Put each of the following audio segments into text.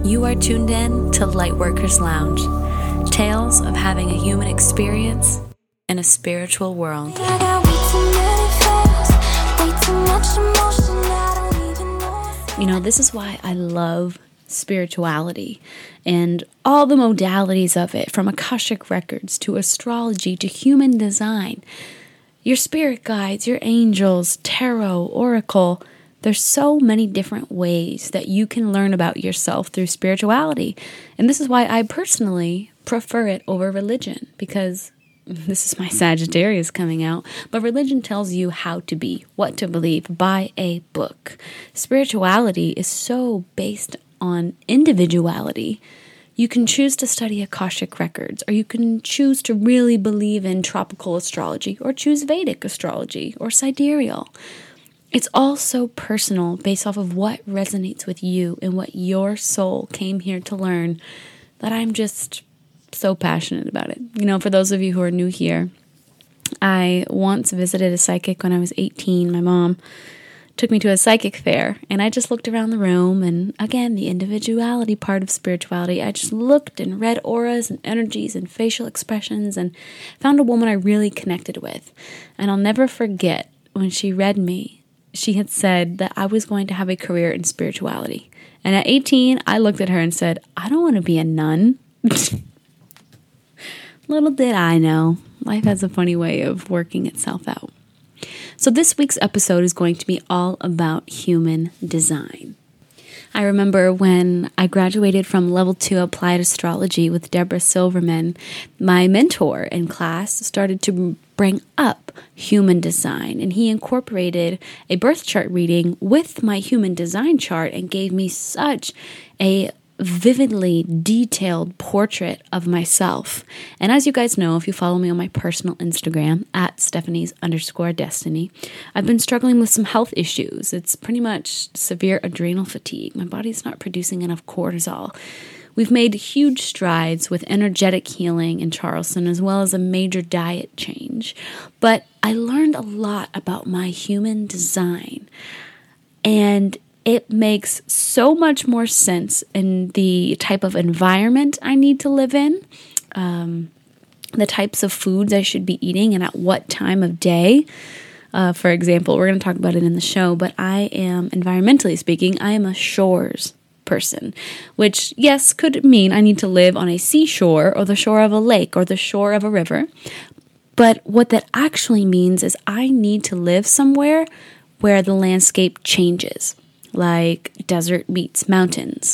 You are tuned in to Lightworkers Lounge, tales of having a human experience in a spiritual world. You know, this is why I love spirituality and all the modalities of it, from Akashic records to astrology to human design. Your spirit guides, your angels, tarot, oracle. There's so many different ways that you can learn about yourself through spirituality. And this is why I personally prefer it over religion, because this is my Sagittarius coming out, but religion tells you how to be, what to believe by a book. Spirituality is so based on individuality. You can choose to study Akashic records, or you can choose to really believe in tropical astrology, or choose Vedic astrology, or sidereal. It's all so personal based off of what resonates with you and what your soul came here to learn, that I'm just so passionate about it. You know, for those of you who are new here, I once visited a psychic when I was 18. My mom took me to a psychic fair, and I just looked around the room, and again, the individuality part of spirituality, I just looked and read auras and energies and facial expressions and found a woman I really connected with. And I'll never forget when she read me, she had said that I was going to have a career in spirituality. And at 18, I looked at her and said, I don't want to be a nun. Little did I know, life has a funny way of working itself out. So this week's episode is going to be all about human design. I remember when I graduated from Level 2 Applied Astrology with Deborah Silverman, my mentor in class started to bring up human design, and he incorporated a birth chart reading with my human design chart and gave me such a vividly detailed portrait of myself. And as you guys know, if you follow me on my personal Instagram at Stephanies_Destiny, I've been struggling with some health issues. It's pretty much severe adrenal fatigue. My body's not producing enough cortisol. We've made huge strides with energetic healing in Charleston, as well as a major diet change. But I learned a lot about my human design, and it makes so much more sense in the type of environment I need to live in, the types of foods I should be eating, and at what time of day. For example, we're going to talk about it in the show, but I am, environmentally speaking, I am a shores person, which, yes, could mean I need to live on a seashore or the shore of a lake or the shore of a river. But what that actually means is I need to live somewhere where the landscape changes. Like desert meets mountains,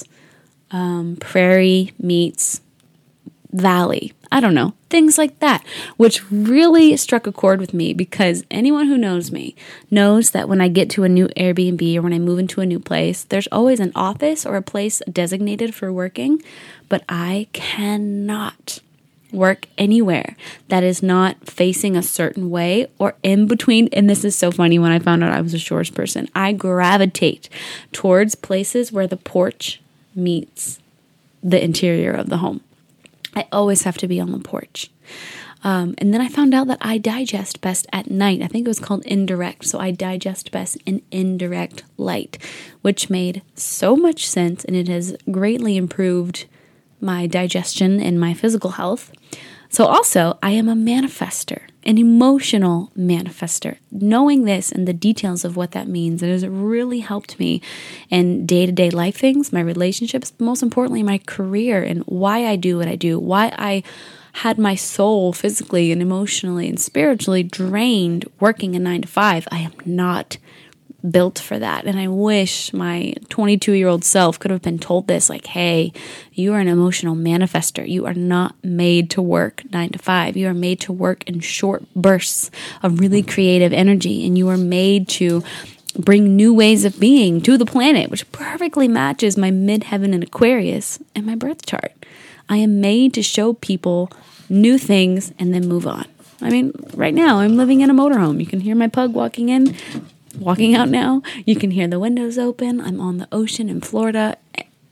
prairie meets valley. I don't know, things like that, which really struck a chord with me, because anyone who knows me knows that when I get to a new Airbnb or when I move into a new place, there's always an office or a place designated for working, but I cannot work anywhere that is not facing a certain way or in between. And this is so funny, when I found out I was a shores person, I gravitate towards places where the porch meets the interior of the home. I always have to be on the porch. And then I found out that I digest best at night. I think it was called indirect. So I digest best in indirect light, which made so much sense, and it has greatly improved my digestion and my physical health. So also, I am a manifester, an emotional manifester. Knowing this and the details of what that means, it has really helped me in day-to-day life things, my relationships, but most importantly, my career and why I do what I do, why I had my soul physically and emotionally and spiritually drained working a 9-to-5. I am not built for that. And I wish my 22-year-old self could have been told this, like, hey, you are an emotional manifester. You are not made to work 9-to-5. You are made to work in short bursts of really creative energy. And you are made to bring new ways of being to the planet, which perfectly matches my midheaven in Aquarius and my birth chart. I am made to show people new things and then move on. I mean, right now I'm living in a motorhome. You can hear my pug walking out now. You can hear the windows open. I'm on the ocean in Florida.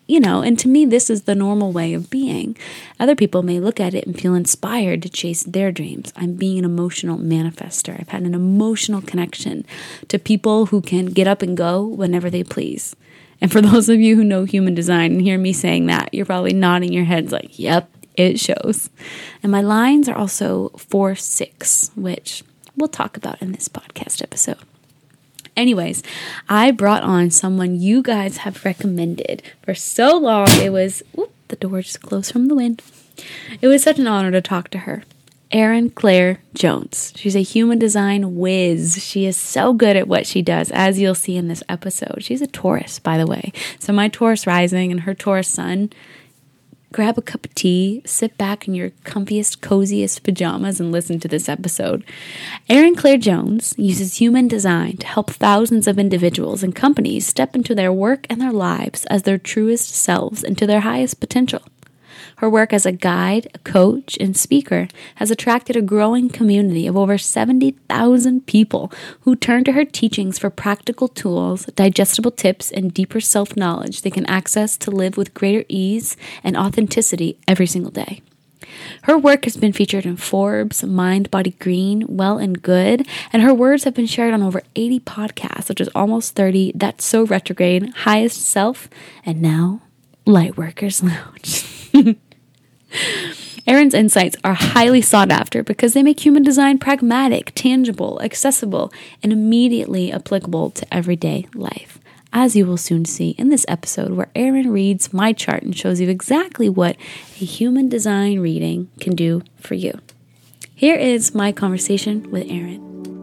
and to me, this is the normal way of being. Other people may look at it and feel inspired to chase their dreams. I'm being an emotional manifester. I've had an emotional connection to people who can get up and go whenever they please. And for those of you who know human design and hear me saying that, you're probably nodding your heads like, yep, it shows. And my lines are also 4-6, which we'll talk about in this podcast episode. Anyways, I brought on someone you guys have recommended for so long. It was, the door just closed from the wind. It was such an honor to talk to her. Erin Claire Jones. She's a human design whiz. She is so good at what she does, as you'll see in this episode. She's a Taurus, by the way. So my Taurus rising and her Taurus sun. Grab a cup of tea, sit back in your comfiest, coziest pajamas, and listen to this episode. Erin Claire Jones uses human design to help thousands of individuals and companies step into their work and their lives as their truest selves and to their highest potential. Her work as a guide, a coach, and speaker has attracted a growing community of over 70,000 people who turn to her teachings for practical tools, digestible tips, and deeper self-knowledge they can access to live with greater ease and authenticity every single day. Her work has been featured in Forbes, Mind, Body, Green, Well and Good, and her words have been shared on over 80 podcasts, such as Almost 30, That's So Retrograde, Highest Self, and now Lightworkers Lounge. Erin's insights are highly sought after because they make human design pragmatic, tangible, accessible, and immediately applicable to everyday life, as you will soon see in this episode where Erin reads my chart and shows you exactly what a human design reading can do for you. Here is my conversation with Erin.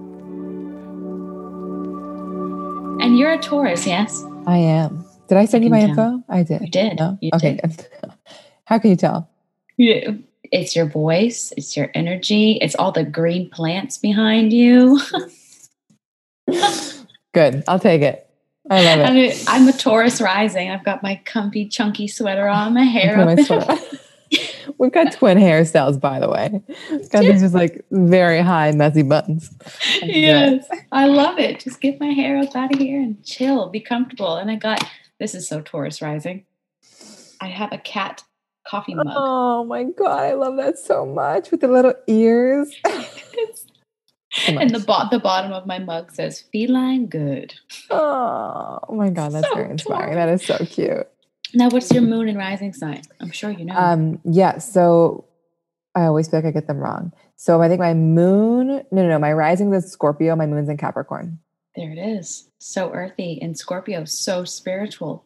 And you're a Taurus, yes? I am. Did I send you my info? I did. You did. No? You okay, did. Good. How can you tell? It's your voice, it's your energy, it's all the green plants behind you. Good. I'll take it. I love it. I'm a Taurus rising. I've got my comfy, chunky sweater on, my hair up. We've got twin hairstyles, by the way. Got these just like very high, messy buttons. Yes, I love it. Just get my hair up out of here and chill, be comfortable. And this is so Taurus rising. I have a cat coffee mug. Oh my God, I love that so much with the little ears. And the bottom of my mug says feline good. Oh my God, that's so very inspiring. That is so cute. Now, what's your moon and rising sign? I'm sure you know. Yeah, so I always feel like I get them wrong. So I think my moon, my rising is Scorpio, my moon's in Capricorn. There it is. So earthy, and Scorpio, so spiritual.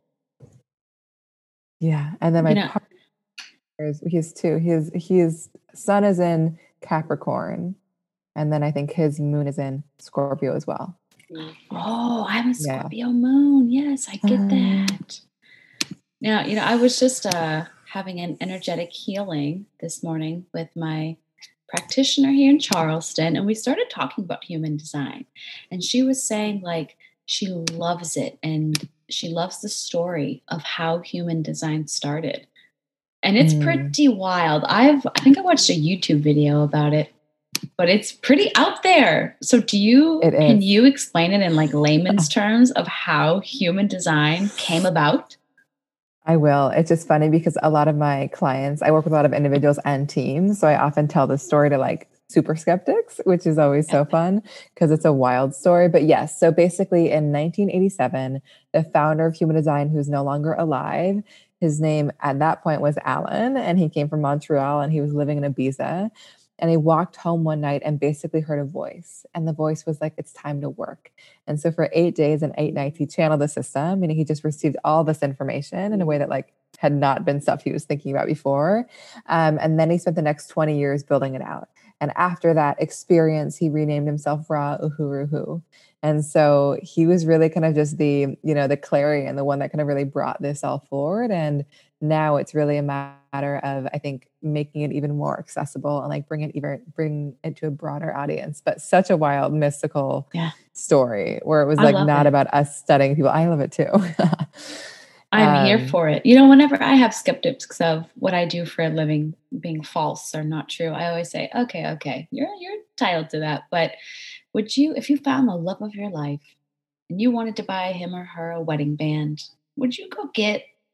Yeah, and then my partner, he's two. His sun is in Capricorn, and then I think his moon is in Scorpio as well. Oh, I have a Scorpio moon. Yes, I get that. Now, I was just having an energetic healing this morning with my practitioner here in Charleston, and we started talking about human design. And she was saying, like, she loves it, and she loves the story of how human design started. And it's pretty wild. I think I watched a YouTube video about it, but it's pretty out there. So can you explain it in like layman's terms of how human design came about? I will. It's just funny because a lot of my clients, I work with a lot of individuals and teams. So I often tell this story to like super skeptics, which is always so fun because it's a wild story. But yes, so basically in 1987, the founder of Human Design, who's no longer alive, his name at that point was Alan, and he came from Montreal and he was living in Ibiza. And he walked home one night and basically heard a voice. And the voice was like, it's time to work. And so for 8 days and 8 nights, he channeled the system, and he just received all this information in a way that like had not been stuff he was thinking about before. And then he spent the next 20 years building it out. And after that experience, he renamed himself Ra Uhuruhu. And so he was really kind of just the clarion, the one that kind of really brought this all forward. And now it's really a matter of, I think, making it even more accessible and like bring it to a broader audience. But such a wild, mystical story where it was like not about us studying people. I love it too. I'm here for it. Whenever I have skeptics of what I do for a living being false or not true, I always say, okay, you're entitled to that. But would you, if you found the love of your life and you wanted to buy him or her a wedding band, would you go get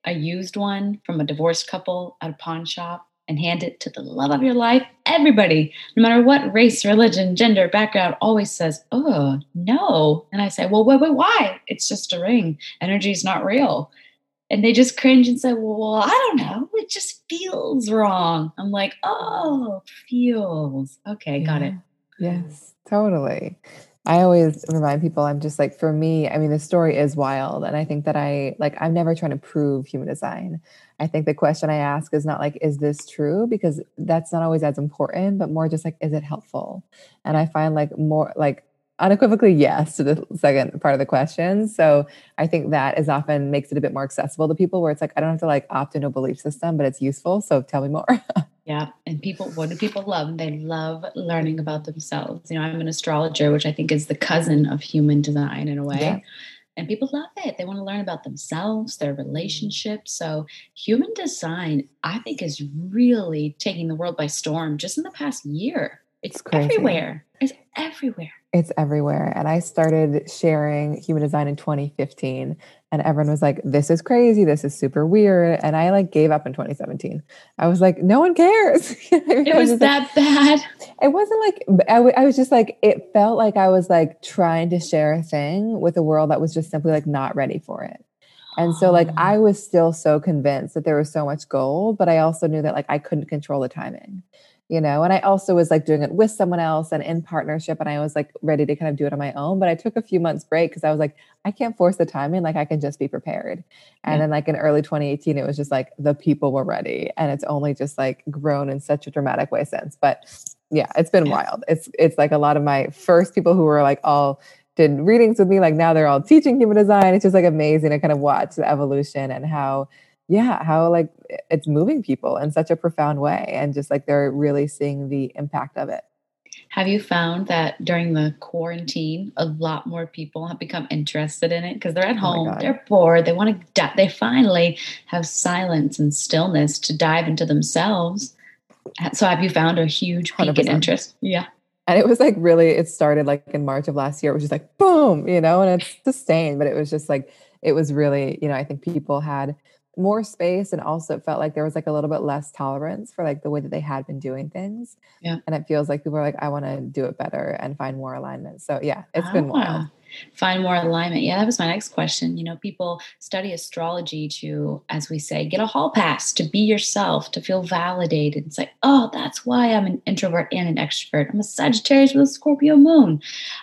a used one from a divorced couple at a pawn shop and hand it to the love of your life, everybody, no matter what race, religion, gender, background, always says, "Oh, no." And I say, "Well, wait, why? It's just a ring. Energy is not real." And they just cringe and say, "Well, I don't know. It just feels wrong." I'm like, "Oh, feels. Okay, got Yeah. it." Yes, totally. I always remind people, I'm just like, for me, I mean, the story is wild. And I think that I'm never trying to prove human design. I think the question I ask is not like, is this true? Because that's not always as important, but more just like, is it helpful? And Yeah. I find like more like unequivocally yes to the second part of the question. So I think that is often makes it a bit more accessible to people where it's like, I don't have to like opt into a belief system, but it's useful. So tell me more. Yeah. And people, what do people love? They love learning about themselves. I'm an astrologer, which I think is the cousin of human design in a Yeah. way. And people love it. They want to learn about themselves, their relationships. So, human design, I think, is really taking the world by storm just in the past year. It's It's crazy. everywhere. It's everywhere. It's everywhere. And I started sharing human design in 2015 and everyone was like, this is crazy. This is super weird. And I like gave up in 2017. I was like, no one cares. It I was was just like, that bad. it wasn't like, I was just like, it felt like I was like trying to share a thing with a world that was just simply like not ready for it. And so like Oh, I was still so convinced that there was so much gold, but I also knew that like I couldn't control the timing, and I also was like doing it with someone else and in partnership. And I was like ready to kind of do it on my own. But I took a few months break because I was like, I can't force the timing. Like I can just be prepared. And yeah. then like in early 2018, it was just like the people were ready. And it's only just like grown in such a dramatic way since. But yeah, it's been Yeah. wild. It's like a lot of my first people who were like all did readings with me, like now they're all teaching human design. It's just like amazing to kind of watch the evolution and how, yeah, how like it's moving people in such a profound way. And just like they're really seeing the impact of it. Have you found that during the quarantine, a lot more people have become interested in it because they're at Oh my home, God, they're bored, they want to, they finally have silence and stillness to dive into themselves. So, have you found a huge peak in 100%. interest? Yeah. And it was like really, it started like in March of last year. It was just like boom, and it's sustained, but it was just like, it was really, I think people had more space and also it felt like there was like a little bit less tolerance for like the way that they had been doing things. Yeah. And it feels like people are like, I want to do it better and find more alignment. So yeah, it's been wild. Ah, find more alignment. Yeah, that was my next question. People study astrology to, as we say, get a hall pass, to be yourself, to feel validated. It's like, oh, that's why I'm an introvert and an extrovert. I'm a Sagittarius with a Scorpio moon.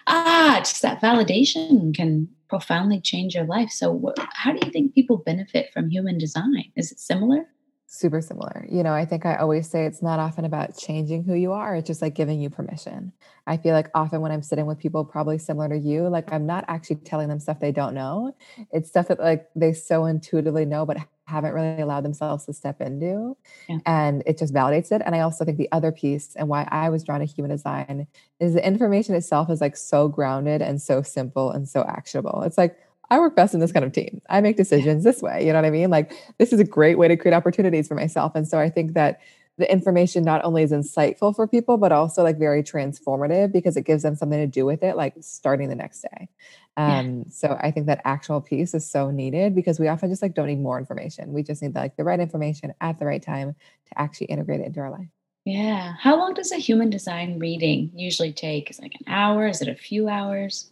Just that validation can profoundly change your life. So, how do you think people benefit from human design? Is it similar? Super similar. I think I always say it's not often about changing who you are. It's just like giving you permission. I feel like often when I'm sitting with people, probably similar to you, like I'm not actually telling them stuff they don't know. It's stuff that like they so intuitively know, but haven't really allowed themselves to step into. Yeah. And it just validates it. And I also think the other piece and why I was drawn to human design is the information itself is like so grounded and so simple and so actionable. It's like, I work best in this kind of team. I make Yeah. decisions this way. You know what I mean? Like this is a great way to create opportunities for myself. And so I think that the information not only is insightful for people, but also like very transformative because it gives them something to do with it, like starting the next day. Yeah. So I think that actual piece is so needed because we often just like don't need more information. We just need like the right information at the right time to actually integrate it into our life. Yeah. How long does a human design reading usually take? Is it like an hour? Is it a few hours?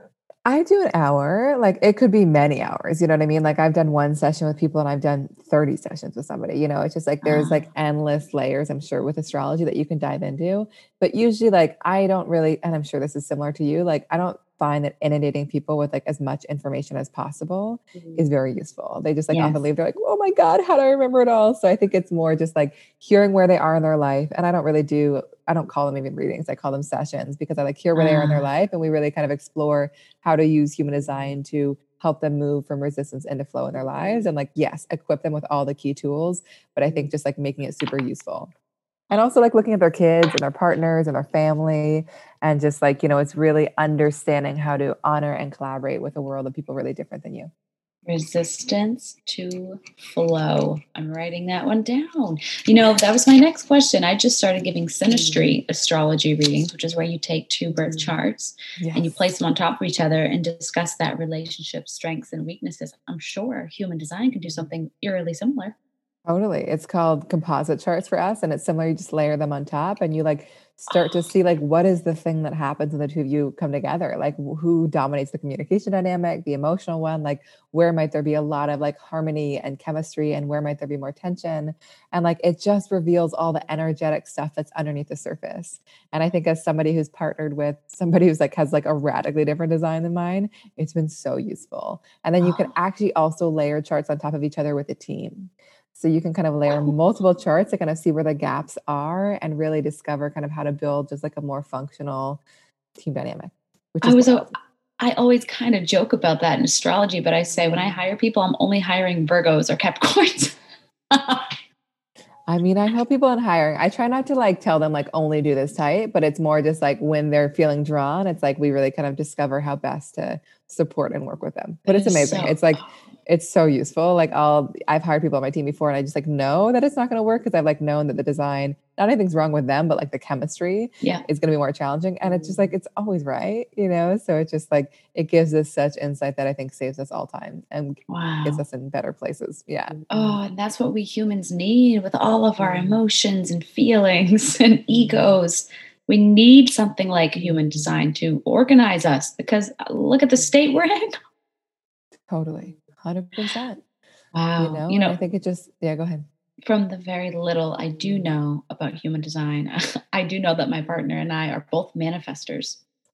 I do an hour, like it could be many hours, you know what I mean? Like I've done one session with people and I've done 30 sessions with somebody, it's just like there's like Ah, endless layers, I'm sure, with astrology that you can dive into. But usually, like, I don't really, and I'm sure this is similar to you, like, I don't find that inundating people with like as much information as possible mhm. is very useful. They just like often Yes. leave, they're like, oh my God, how do I remember it all? So I think it's more just like hearing where they are in their life. And I don't call them even readings, I call them sessions because I like hear where they are in their Ah, life and we really kind of explore how to use human design to help them move from resistance into flow in their lives and like yes equip them with all the key tools, but I think just like making it super useful and also like looking at their kids and their partners and their family and just like it's really understanding how to honor and collaborate with a world of people really different than you. Resistance to flow. I'm writing that one down. That was my next question. I just started giving synastry astrology readings, which is where you take two birth charts and you place them on top of each other and discuss that relationship, strengths and weaknesses. I'm sure human design can do something eerily similar. Totally. It's called composite charts for us. And it's similar. You just layer them on top and you start to see what is the thing that happens when the two of you come together? Like who dominates the communication dynamic, the emotional one, where might there be a lot of harmony and chemistry and where might there be more tension? And it just reveals all the energetic stuff that's underneath the surface. And I think as somebody who's partnered with somebody who's has a radically different design than mine, it's been so useful. And then you can actually also layer charts on top of each other with a team. So you can kind of layer multiple charts to kind of see where the gaps are and really discover kind of how to build just a more functional team dynamic. I always kind of joke about that in astrology, but I say when I hire people, I'm only hiring Virgos or Capricorns. I mean, I help people in hiring. I try not to tell them only do this type, but it's more just when they're feeling drawn, it's we really kind of discover how best to support and work with them. But it's amazing. It's so useful. I've hired people on my team before and I just know that it's not going to work because I've known that the design, not anything's wrong with them, but the chemistry is going to be more challenging. And it's just it's always right, So it's just it gives us such insight that I think saves us all time and gets us in better places. Yeah. Oh, and that's what we humans need with all of our emotions and feelings and egos. We need something like human design to organize us because look at the state we're in. Totally. 100%. Wow. I think it just, go ahead. From the very little I do know about human design, I do know that my partner and I are both manifestors.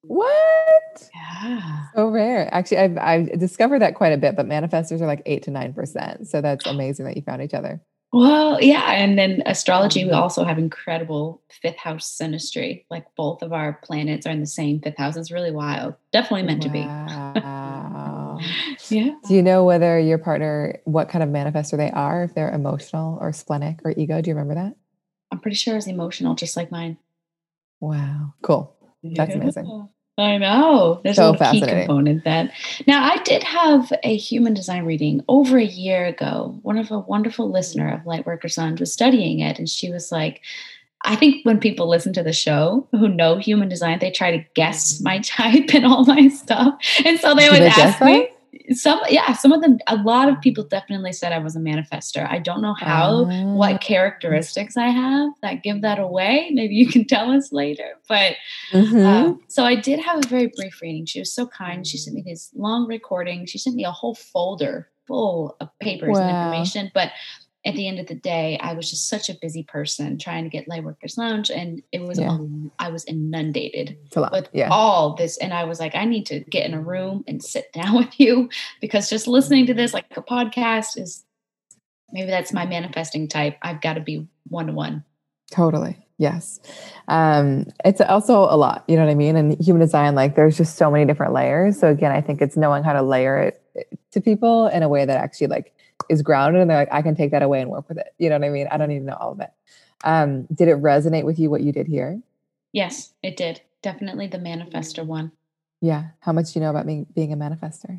What? Yeah. So rare. Actually, I've discovered that quite a bit, but manifestors are 8 to 9%. So that's amazing that you found each other. Well, yeah. And then astrology, we also have incredible fifth house synastry. Both of our planets are in the same fifth house. It's really wild. Definitely meant to be. Wow. Yeah. Do you know whether your partner, what kind of manifestor they are, if they're emotional or splenic or ego? Do you remember that? I'm pretty sure it's emotional, just like mine. Wow. Cool. That's amazing. I know. There's so a key component that. Now, I did have a human design reading over a year ago. One of a wonderful listener of Lightworkers Lounge was studying it, and she was like, I think when people listen to the show who know human design, they try to guess my type and all my stuff. And so they would ask me. Some of them, a lot of people definitely said I was a manifestor. I don't know what characteristics I have that give that away. Maybe you can tell us later. But so I did have a very brief reading. She was so kind. She sent me these long recordings. She sent me a whole folder full of papers and information. But at the end of the day, I was just such a busy person trying to get Lightworkers Lounge, and it was I was inundated with all this, and I was like, I need to get in a room and sit down with you because just listening to this like a podcast is maybe that's my manifesting type. I've got to be one-to-one. Totally. Yes. It's also a lot, you know what I mean? And human design, there's just so many different layers. So again, I think it's knowing how to layer it to people in a way that actually is grounded and they're like, I can take that away and work with it. You know what I mean? I don't need to know all of it. Did it resonate with you what you did here? Yes, it did. Definitely the manifestor one. Yeah. How much do you know about me being a manifestor?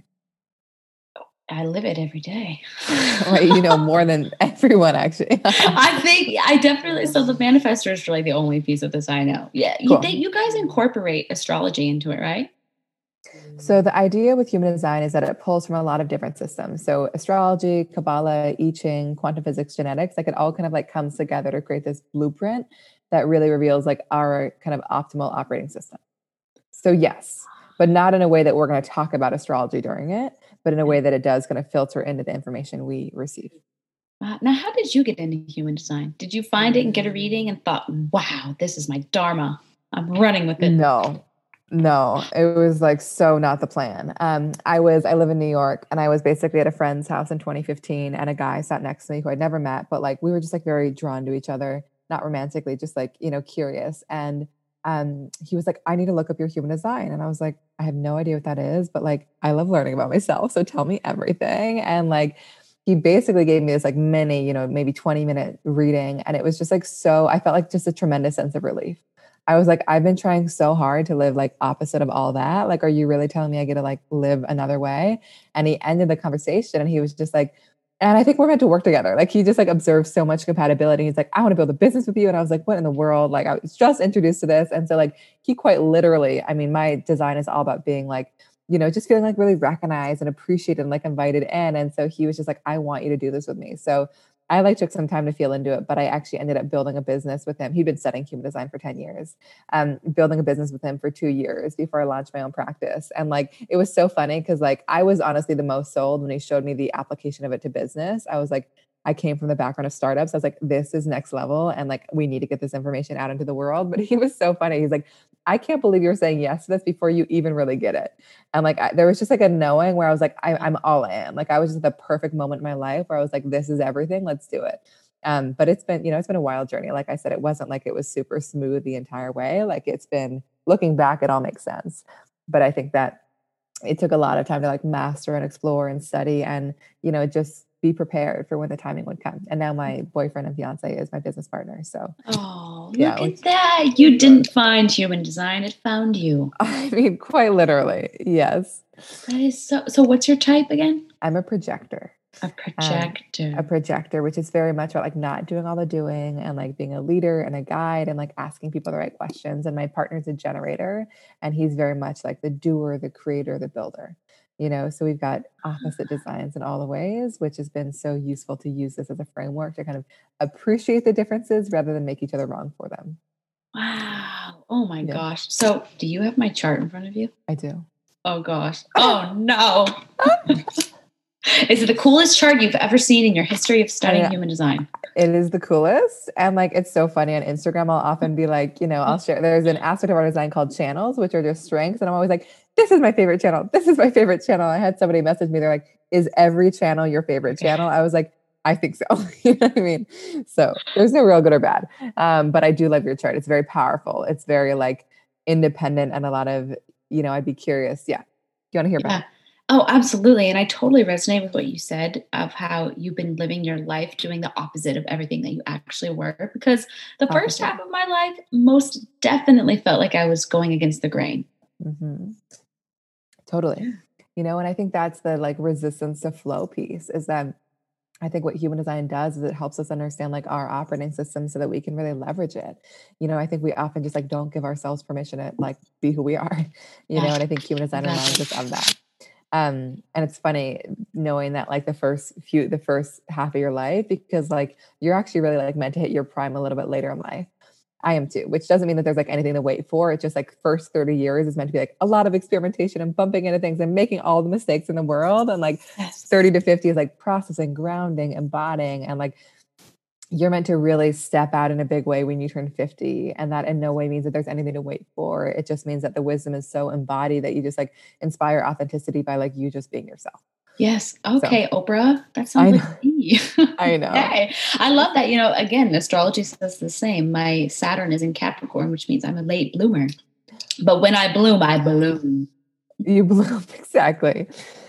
I live it every day. Right. You know more than everyone, actually. I think I definitely, so the manifestor is really the only piece of this I know. Yeah. Cool. You guys incorporate astrology into it, right? So the idea with human design is that it pulls from a lot of different systems. So astrology, Kabbalah, I Ching, quantum physics, genetics, it all kind of comes together to create this blueprint that really reveals our kind of optimal operating system. So yes, but not in a way that we're going to talk about astrology during it, but in a way that it does kind of filter into the information we receive. Now, how did you get into human design? Did you find it and get a reading and thought, wow, this is my dharma. I'm running with it. No, it was so not the plan. I live in New York and I was basically at a friend's house in 2015 and a guy sat next to me who I'd never met, but we were just very drawn to each other, not romantically, just curious. And he was like, I need to look up your human design. And I was like, I have no idea what that is, but I love learning about myself. So tell me everything. And he basically gave me this mini, maybe 20-minute reading. And it was just so I felt just a tremendous sense of relief. I was like, I've been trying so hard to live like opposite of all that. Like, are you really telling me I get to like live another way? And he ended the conversation and he was just like, and I think we're meant to work together. Like he just like observed so much compatibility. He's like, I want to build a business with you. And I was like, what in the world? Like I was just introduced to this. And so like he quite literally, I mean, my design is all about being like, just feeling like really recognized and appreciated and like invited in. And so he was just like, I want you to do this with me. So I like took some time to feel into it, but I actually ended up building a business with him. He'd been studying human design for 10 years, building a business with him for 2 years before I launched my own practice. And like, it was so funny because like, I was honestly the most sold when he showed me the application of it to business. I was like, I came from the background of startups. I was like, this is next level. And like, we need to get this information out into the world. But he was so funny. He's like, I can't believe you're saying yes to this before you even really get it. And like, there was just like a knowing where I was like, I'm all in. Like, I was just at the perfect moment in my life where I was like, this is everything. Let's do it. But it's been, it's been a wild journey. Like I said, it wasn't like it was super smooth the entire way. Like it's been, looking back, it all makes sense. But I think that it took a lot of time to like master and explore and study and, just be prepared for when the timing would come. And now my boyfriend and fiance is my business partner. So, look at that. You didn't find human design. It found you. I mean, quite literally. Yes. That is so what's your type again? I'm a projector. A projector. A projector, which is very much about like not doing all the doing and like being a leader and a guide and like asking people the right questions. And my partner's a generator and he's very much like the doer, the creator, the builder. So we've got opposite designs in all the ways, which has been so useful to use this as a framework to kind of appreciate the differences rather than make each other wrong for them. Wow. Oh my gosh. So do you have my chart in front of you? I do. Oh gosh. Oh no. Is it the coolest chart you've ever seen in your history of studying human design? It is the coolest. And like, it's so funny on Instagram. I'll often be like, I'll share, there's an aspect of our design called channels, which are just strengths. And I'm always like, this is my favorite channel. This is my favorite channel. I had somebody message me. They're like, is every channel your favorite channel? I was like, I think so. You know what I mean? So there's no real good or bad. But I do love your chart. It's very powerful. It's very like independent and a lot of, I'd be curious. Yeah. Do you want to hear about it? Oh, absolutely. And I totally resonate with what you said of how you've been living your life doing the opposite of everything that you actually were. Because the first half of my life most definitely felt like I was going against the grain. Mm-hmm. Totally. And I think that's the like resistance to flow piece is that I think what human design does is it helps us understand like our operating system so that we can really leverage it. I think we often just like don't give ourselves permission to like be who we are, and I think human design reminds us of that. And it's funny knowing that like the first half of your life, because like you're actually really like meant to hit your prime a little bit later in life. I am too, which doesn't mean that there's like anything to wait for. It's just like first 30 years is meant to be like a lot of experimentation and bumping into things and making all the mistakes in the world. And like 30 to 50 is like processing, grounding, embodying. And like, you're meant to really step out in a big way when you turn 50. And that in no way means that there's anything to wait for. It just means that the wisdom is so embodied that you just like inspire authenticity by like you just being yourself. Yes. Okay, so, Oprah. That sounds like me. I know. Hey, I love that. Again, astrology says the same. My Saturn is in Capricorn, which means I'm a late bloomer. But when I bloom, I bloom. You bloom. Exactly.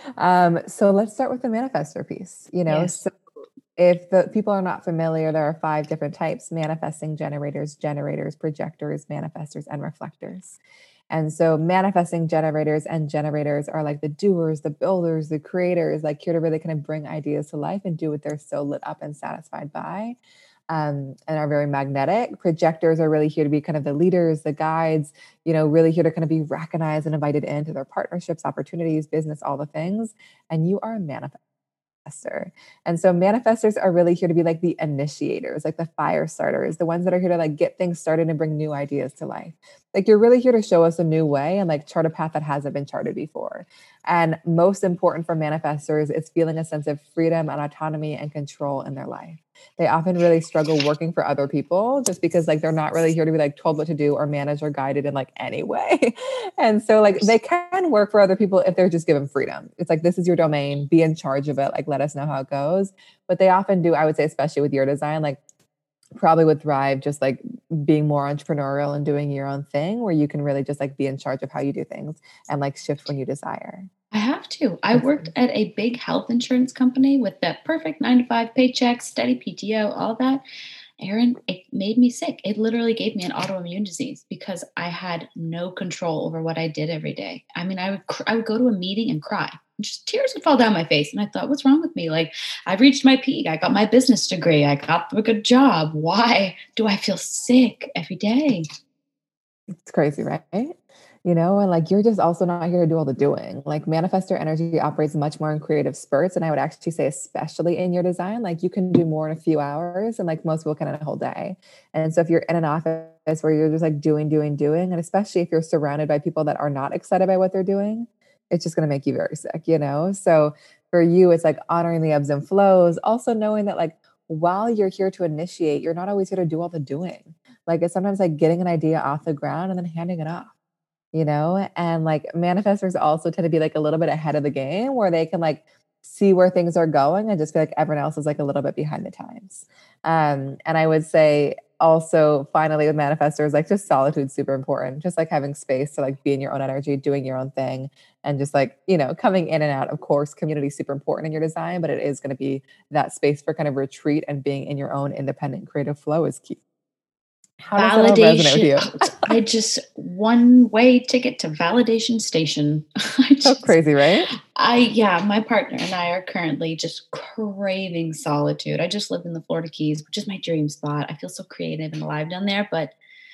So let's start with the manifestor piece. Yes. So if the people are not familiar, there are 5 different types: manifesting generators, projectors, manifestors, and reflectors. And so manifesting generators are like the doers, the builders, the creators, like here to really kind of bring ideas to life and do what they're so lit up and satisfied by, and are very magnetic. Projectors are really here to be kind of the leaders, the guides, really here to kind of be recognized and invited into their partnerships, opportunities, business, all the things. And you are a manifestor. And so manifestors are really here to be like the initiators, like the fire starters, the ones that are here to like get things started and bring new ideas to life. Like you're really here to show us a new way and like chart a path that hasn't been charted before. And most important for manifestors is feeling a sense of freedom and autonomy and control in their life. They often really struggle working for other people just because like they're not really here to be like told what to do or managed or guided in like any way. And so like they can work for other people if they're just given freedom. It's like, this is your domain, be in charge of it. Like, let us know how it goes. But they often do, I would say, especially with your design, like probably would thrive just like being more entrepreneurial and doing your own thing where you can really just like be in charge of how you do things and like shift when you desire. I have to. I worked at a big health insurance company with that perfect 9-to-5 paycheck, steady PTO, all that. Aaron, it made me sick. It literally gave me an autoimmune disease because I had no control over what I did every day. I mean, I would go to a meeting and cry. Just tears would fall down my face. And I thought, what's wrong with me? Like, I've reached my peak. I got my business degree. I got a good job. Why do I feel sick every day? It's crazy, right? And like you're just also not here to do all the doing. Like manifestor energy operates much more in creative spurts. And I would actually say, especially in your design, like you can do more in a few hours and like most people can in a whole day. And so if you're in an office where you're just like doing, doing, doing, and especially if you're surrounded by people that are not excited by what they're doing, it's just going to make you very sick. So for you, it's like honoring the ebbs and flows, also knowing that like while you're here to initiate, you're not always here to do all the doing. Like it's sometimes like getting an idea off the ground and then handing it off. And like manifestors also tend to be like a little bit ahead of the game where they can like see where things are going and just feel like everyone else is like a little bit behind the times. And I would say also finally with manifestors, like just solitude super important, just like having space to like be in your own energy, doing your own thing, and just like, coming in and out. Of course, community is super important in your design, but it is going to be that space for kind of retreat, and being in your own independent creative flow is key. How does that all resonate with Validation. you? I just one way ticket to validation station. So crazy, right? Yeah, my partner and I are currently just craving solitude. I just live in the Florida Keys, which is my dream spot. I feel so creative and alive down there, but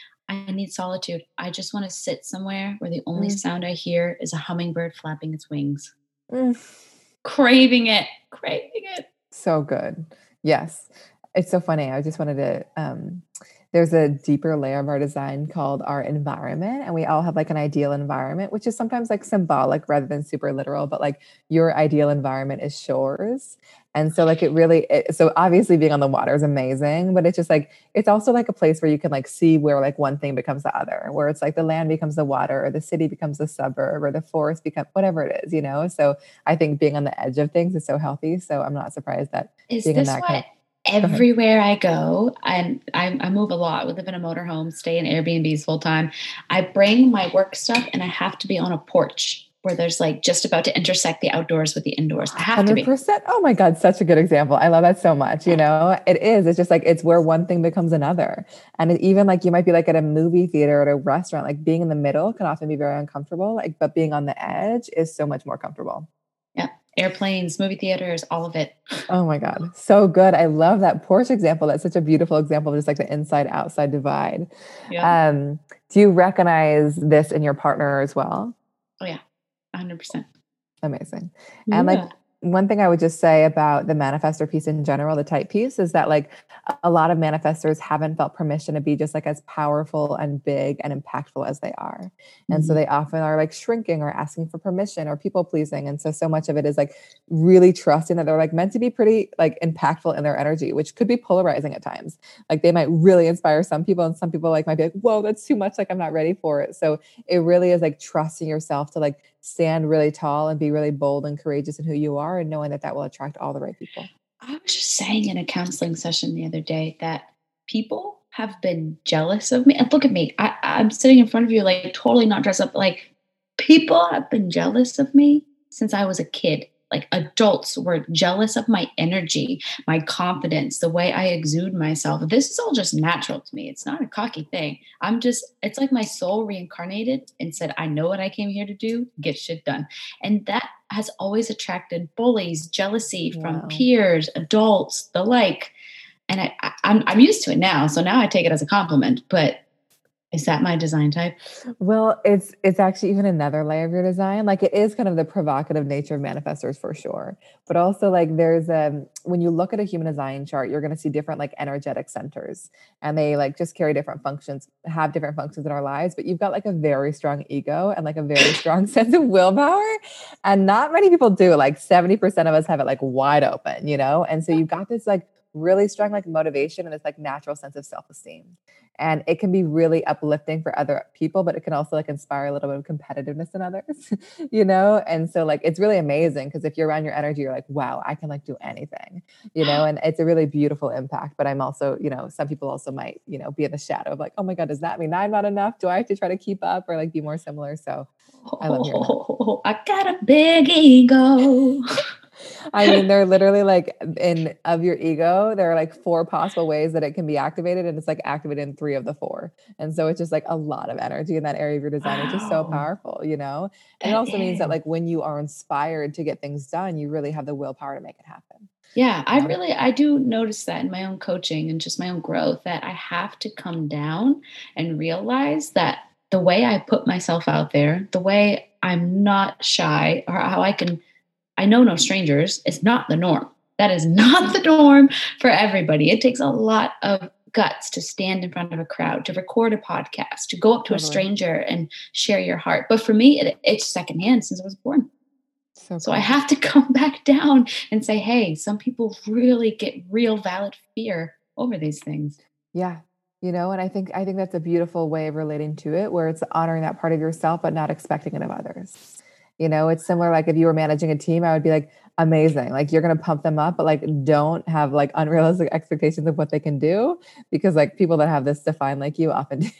I need solitude. I just want to sit somewhere where the only Mm, sound I hear is a hummingbird flapping its wings. mm. Craving it, craving it. So good. Yes. It's so funny. I just wanted to there's a deeper layer of our design called our environment, and we all have like an ideal environment, which is sometimes like symbolic rather than super literal, but like your ideal environment is shores. And so like so obviously being on the water is amazing, but it's just like it's also like a place where you can like see where like one thing becomes the other, where it's like the land becomes the water or the city becomes the suburb or the forest becomes whatever it is. So I think being on the edge of things is so healthy. So I'm not surprised that Is being in this that kind of what go ahead. everywhere I go, and I move a lot. We live in a motorhome, stay in Airbnbs full time. I bring my work stuff and I have to be on a porch where there's like just about to intersect the outdoors with the indoors. I have to be. 100%. Oh my God, such a good example. I love that so much. It is. It's just like it's where one thing becomes another. And even like you might be like at a movie theater or at a restaurant, like being in the middle can often be very uncomfortable. Like, but being on the edge is so much more comfortable. Yeah. Airplanes, movie theaters, all of it. Oh my God. So good. I love that Porsche example. That's such a beautiful example of just like the inside outside divide. Yeah. Do you recognize this in your partner as well? Oh yeah. 100%. Amazing. And like Yeah. one thing I would just say about the manifestor piece in general, the type piece, is that like a lot of manifestors haven't felt permission to be just like as powerful and big and impactful as they are. And so Mhm. they often are like shrinking or asking for permission or people pleasing. And so much of it is like really trusting that they're like meant to be pretty like impactful in their energy, which could be polarizing at times. Like they might really inspire some people, and some people like might be like, whoa, that's too much. Like I'm not ready for it. So it really is like trusting yourself to like stand really tall and be really bold and courageous in who you are, and knowing that that will attract all the right people. I was just saying in a counseling session the other day that people have been jealous of me. And look at me. I'm sitting in front of you, like totally not dressed up. Like people have been jealous of me since I was a kid. Like adults were jealous of my energy, my confidence, the way I exude myself. This is all just natural to me. It's not a cocky thing. It's like my soul reincarnated and said, I know what I came here to do, get shit done. And that has always attracted bullies, jealousy from Wow. peers, adults, the like. And I'm used to it now. So now I take it as a compliment. But is that my design type? Well, it's actually even another layer of your design. Like it is kind of the provocative nature of manifestors for sure. But also like there's when you look at a human design chart, you're going to see different like energetic centers, and they like just carry different functions, have different functions in our lives. But you've got like a very strong ego and like a very strong sense of willpower. And not many people do. Like 70% of us have it like wide open. And so you've got this like really strong like motivation and this like natural sense of self-esteem. And it can be really uplifting for other people, but it can also like inspire a little bit of competitiveness in others. And so like it's really amazing because if you're around your energy, you're like, wow, I can like do anything. And it's a really beautiful impact. But I'm also, some people also might, be in the shadow of like, oh my God, does that mean I'm not enough? Do I have to try to keep up or like be more similar? So I love hearing that. Oh, I got a big ego. I mean, they're literally like in of your ego, there are like 4 possible ways that it can be activated, and it's like activated in 3 of the 4. And so it's just like a lot of energy in that area of your design, which is so Wow. powerful, you know? And it That also means that is. like when you are inspired to get things done, you really have the willpower to make it happen. Yeah, You know? I do notice that in my own coaching and just my own growth that I have to come down and realize that the way I put myself out there, the way I'm not shy, or how I know no strangers, is not the norm. That is not the norm for everybody. It takes a lot of guts to stand in front of a crowd, to record a podcast, to go up to a Totally. stranger and share your heart. But for me, it's secondhand since I was born. So So I cool. have to come back down and say, hey, some people really get real valid fear over these things. Yeah. You know, and I think that's a beautiful way of relating to it where it's honoring that part of yourself but not expecting it of others. You know, it's similar like if you were managing a team, I would be like, amazing. Like you're going to pump them up, but like don't have like unrealistic expectations of what they can do because like people that have this defined like you often do.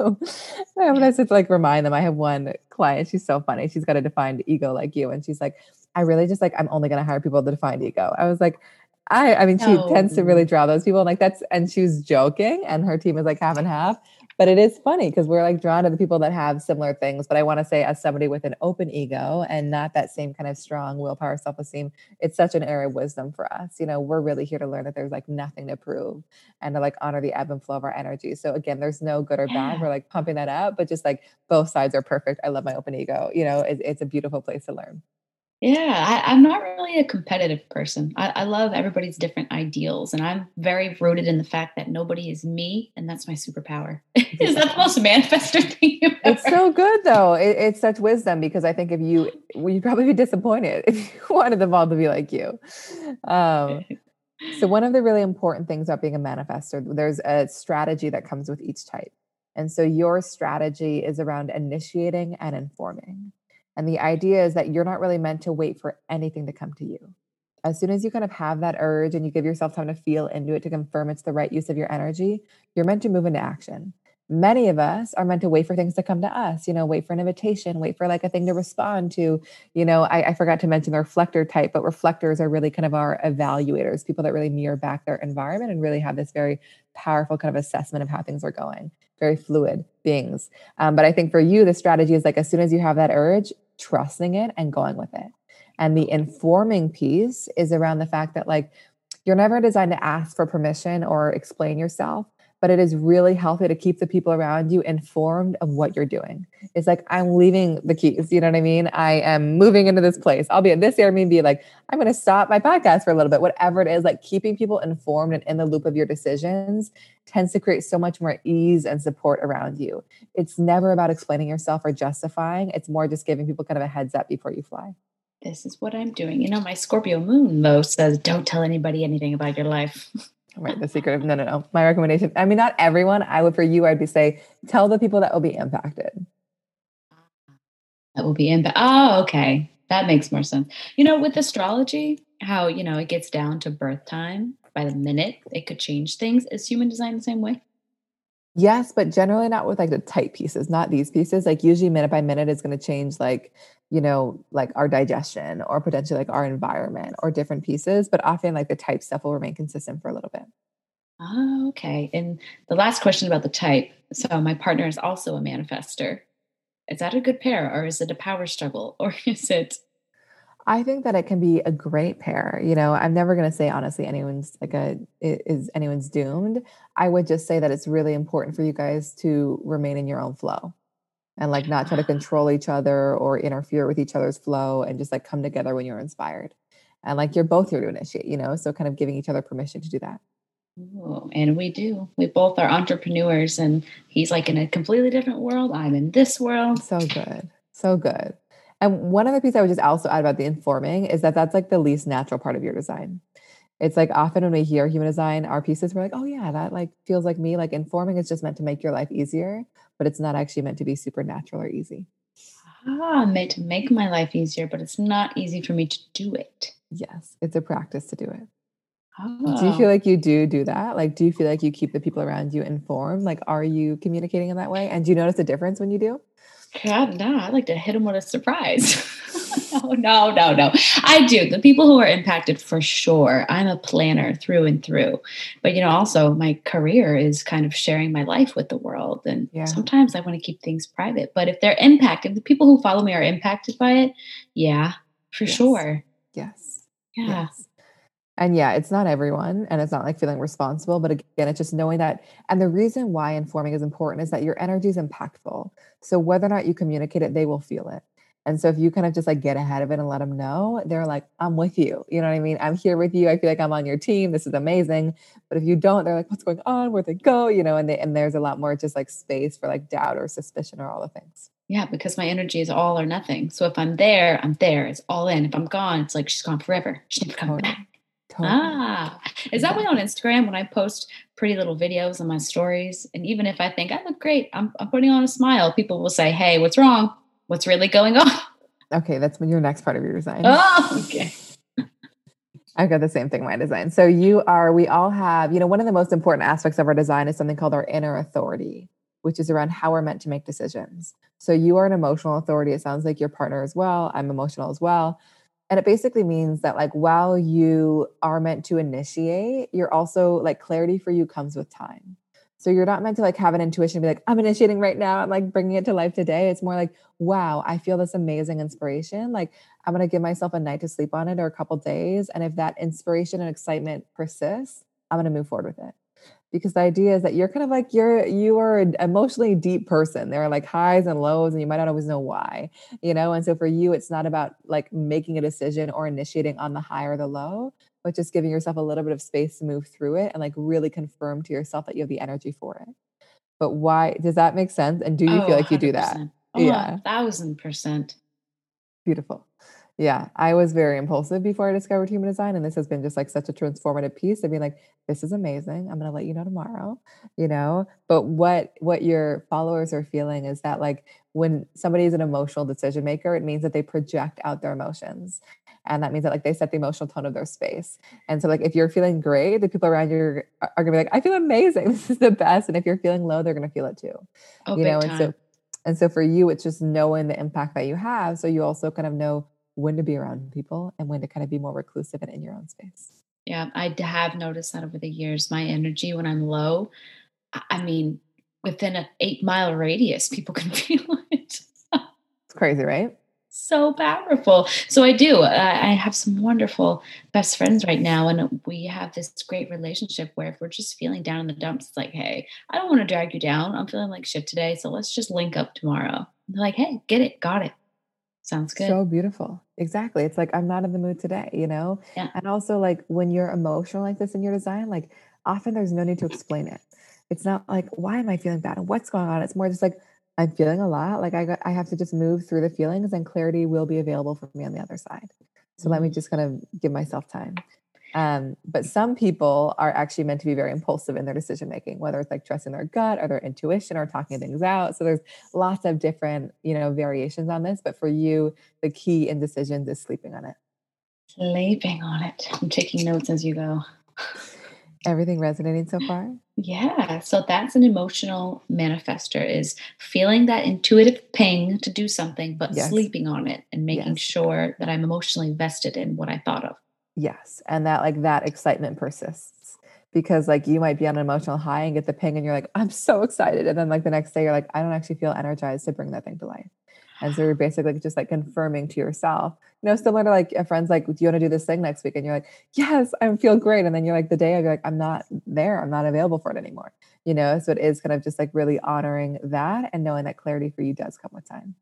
When Yeah. I said to like remind them, I have one client, she's so funny. She's got a defined ego like you. And she's like, I really just like, I'm only going to hire people with a defined ego. I was like, I mean, she tends to really No. draw those people. Like that's, and she was joking, and her team is like half and half. But it is funny because we're like drawn to the people that have similar things. But I want to say, as somebody with an open ego and not that same kind of strong willpower, self esteem, it's such an area of wisdom for us. You know, we're really here to learn that there's like nothing to prove and to like honor the ebb and flow of our energy. So again, there's no good or bad. Yeah. We're like pumping that up, but just like both sides are perfect. I love my open ego. You know, it's a beautiful place to learn. Yeah. I'm not really a competitive person. I love everybody's different ideals. And I'm very rooted in the fact that nobody is me. And that's my superpower. Is that the Beautiful. most manifested thing you've It's ever? so good though. It's such wisdom because I think if you, well, you'd probably be disappointed if you wanted them all to be like you. Um, so one of the really important things about being a manifestor, there's a strategy that comes with each type. And so your strategy is around initiating and informing. And the idea is that you're not really meant to wait for anything to come to you. As soon as you kind of have that urge and you give yourself time to feel into it to confirm it's the right use of your energy, you're meant to move into action. Many of us are meant to wait for things to come to us, you know, wait for an invitation, wait for like a thing to respond to. You know, I forgot to mention the reflector type, but reflectors are really kind of our evaluators, people that really mirror back their environment and really have this very powerful kind of assessment of how things are going, very fluid beings. But I think for you, the strategy is like as soon as you have that urge, trusting it and going with it. And the informing piece is around the fact that like you're never designed to ask for permission or explain yourself, but it is really healthy to keep the people around you informed of what you're doing. It's like, I'm leaving the keys. You know what I mean? I am moving into this place. I'll be at this Airbnb, like, I'm going to stop my podcast for a little bit, whatever it is, like keeping people informed and in the loop of your decisions tends to create so much more ease and support around you. It's never about explaining yourself or justifying. It's more just giving people kind of a heads up before you fly. This is what I'm doing. My Scorpio moon, though, says don't tell anybody anything about your life. Right. The secret of no, no, no. My recommendation. I mean, not everyone. I would for you, I'd be say, tell the people that will be impacted. That will be impact. Oh, okay. That makes more sense. With astrology, how, it gets down to birth time by the minute, it could change things. Is human design the same way? Yes, but generally not with like the tight pieces, not these pieces. Like usually minute by minute is going to change like, you know, like our digestion or potentially like our environment or different pieces. But often like the type stuff will remain consistent for a little bit. Oh, okay. And the last question about the type. So my partner is also a manifester. Is that a good pair, or is it a power struggle, or is it? I think that it can be a great pair. You know, I'm never going to say honestly anyone's like is anyone's doomed. I would just say that it's really important for you guys to remain in your own flow and like not try to Ah, control each other or interfere with each other's flow and just like come together when you're inspired. And like you're both here to initiate, you know, so kind of giving each other permission to do that. ooh, and we do. We both are entrepreneurs, and he's like in a completely different world. I'm in this world. So good. So good. And one other piece I would just also add about the informing is that that's like the least natural part of your design. It's like often when we hear human design, our pieces, we're like, oh yeah, that like feels like me. Like informing is just meant to make your life easier, but it's not actually meant to be supernatural or easy. Meant to make my life easier, but it's not easy for me to do it. Yes, it's a practice to do it. Do you feel Oh, like you do that? Like, do you feel like you keep the people around you informed? Like, are you communicating in that way? And do you notice a difference when you do? God, no, I like to hit him with a surprise. No, no, no, no. I do. The people who are impacted for sure. I'm a planner through and through. But also my career is kind of sharing my life with the world. And Yeah. sometimes I want to keep things private. But if they're impacted, the people who follow me are impacted by it, yeah, for Yes. sure. Yes. Yeah. Yes. And yeah, it's not everyone, and it's not like feeling responsible, but again, it's just knowing that. And the reason why informing is important is that your energy is impactful. So whether or not you communicate it, they will feel it. And so if you kind of just like get ahead of it and let them know, they're like, I'm with you. You know what I mean? I'm here with you. I feel like I'm on your team. This is amazing. But if you don't, they're like, what's going on? Where'd they go? And there's a lot more just like space for like doubt or suspicion or all the things. Yeah, because my energy is all or nothing. So if I'm there, I'm there. It's all in. If I'm gone, it's like she's gone forever. She's never coming back. Totally. Totally. Ah, is that way on Exactly. Instagram when I post pretty little videos on my stories? And even if I think I look great, I'm putting on a smile, people will say, hey, what's wrong? What's really going on? Okay, that's your next part of your design. Oh, okay. I've got the same thing in my design. So we all have, one of the most important aspects of our design is something called our inner authority, which is around how we're meant to make decisions. So you are an emotional authority. It sounds like your partner as well. I'm emotional as well. And it basically means that like while you are meant to initiate, you're also like clarity for you comes with time. So you're not meant to like have an intuition and be like, I'm initiating right now. I'm like bringing it to life today. It's more like, wow, I feel this amazing inspiration. Like I'm going to give myself a night to sleep on it or a couple days. And if that inspiration and excitement persists, I'm going to move forward with it. Because the idea is that you're kind of like you are an emotionally deep person. There are like highs and lows, and you might not always know why, And so for you, it's not about like making a decision or initiating on the high or the low, but just giving yourself a little bit of space to move through it and like really confirm to yourself that you have the energy for it. But why does that make sense? And do you Oh, feel like you do that? 100%. Oh, Yeah. 1,000%. Beautiful. Yeah, I was very impulsive before I discovered human design, and this has been just like such a transformative piece of being like, this is amazing. I'm gonna let you know tomorrow. But what your followers are feeling is that like when somebody is an emotional decision maker, it means that they project out their emotions. And that means that like they set the emotional tone of their space. And so like if you're feeling great, the people around you are gonna be like, I feel amazing. This is the best. And if you're feeling low, they're gonna feel it too. Oh, You big know, and so time. and so for you, it's just knowing the impact that you have. So you also kind of know when to be around people and when to kind of be more reclusive and in your own space. Yeah, have noticed that over the years. My energy when I'm low, I mean, within an 8-mile radius, people can feel it. It's crazy, right? So powerful. So I do. I have some wonderful best friends right now, and we have this great relationship where if we're just feeling down in the dumps, it's like, hey, I don't want to drag you down. I'm feeling like shit today, so let's just link up tomorrow. And they're like, hey, get it, got it. Sounds good. So beautiful. Exactly. It's like, I'm not in the mood today? Yeah. And also, like, when you're emotional like this in your design, like, often there's no need to explain it. It's not like, why am I feeling bad and what's going on? It's more just like, I'm feeling a lot. Like, I have to just move through the feelings and clarity will be available for me on the other side. So let me Mm. just kind of give myself time. But some people are actually meant to be very impulsive in their decision making, whether it's like trusting their gut or their intuition or talking things out. So there's lots of different, variations on this. But for you, the key in decisions is sleeping on it. Sleeping on it. I'm taking notes as you go. Everything resonating so far? Yeah. So that's an emotional manifester is feeling that intuitive ping to do something, but Yes. sleeping on it and making Yes. sure that I'm emotionally vested in what I thought of. Yes. And that like that excitement persists because like you might be on an emotional high and get the ping and you're like, I'm so excited. And then like the next day you're like, I don't actually feel energized to bring that thing to life. And so you're basically just like confirming to yourself, similar to like a friend's like, do you want to do this thing next week? And you're like, yes, I feel great. And then you're like, the day I'd be like, I'm not there. I'm not available for it anymore. So it is kind of just like really honoring that and knowing that clarity for you does come with time.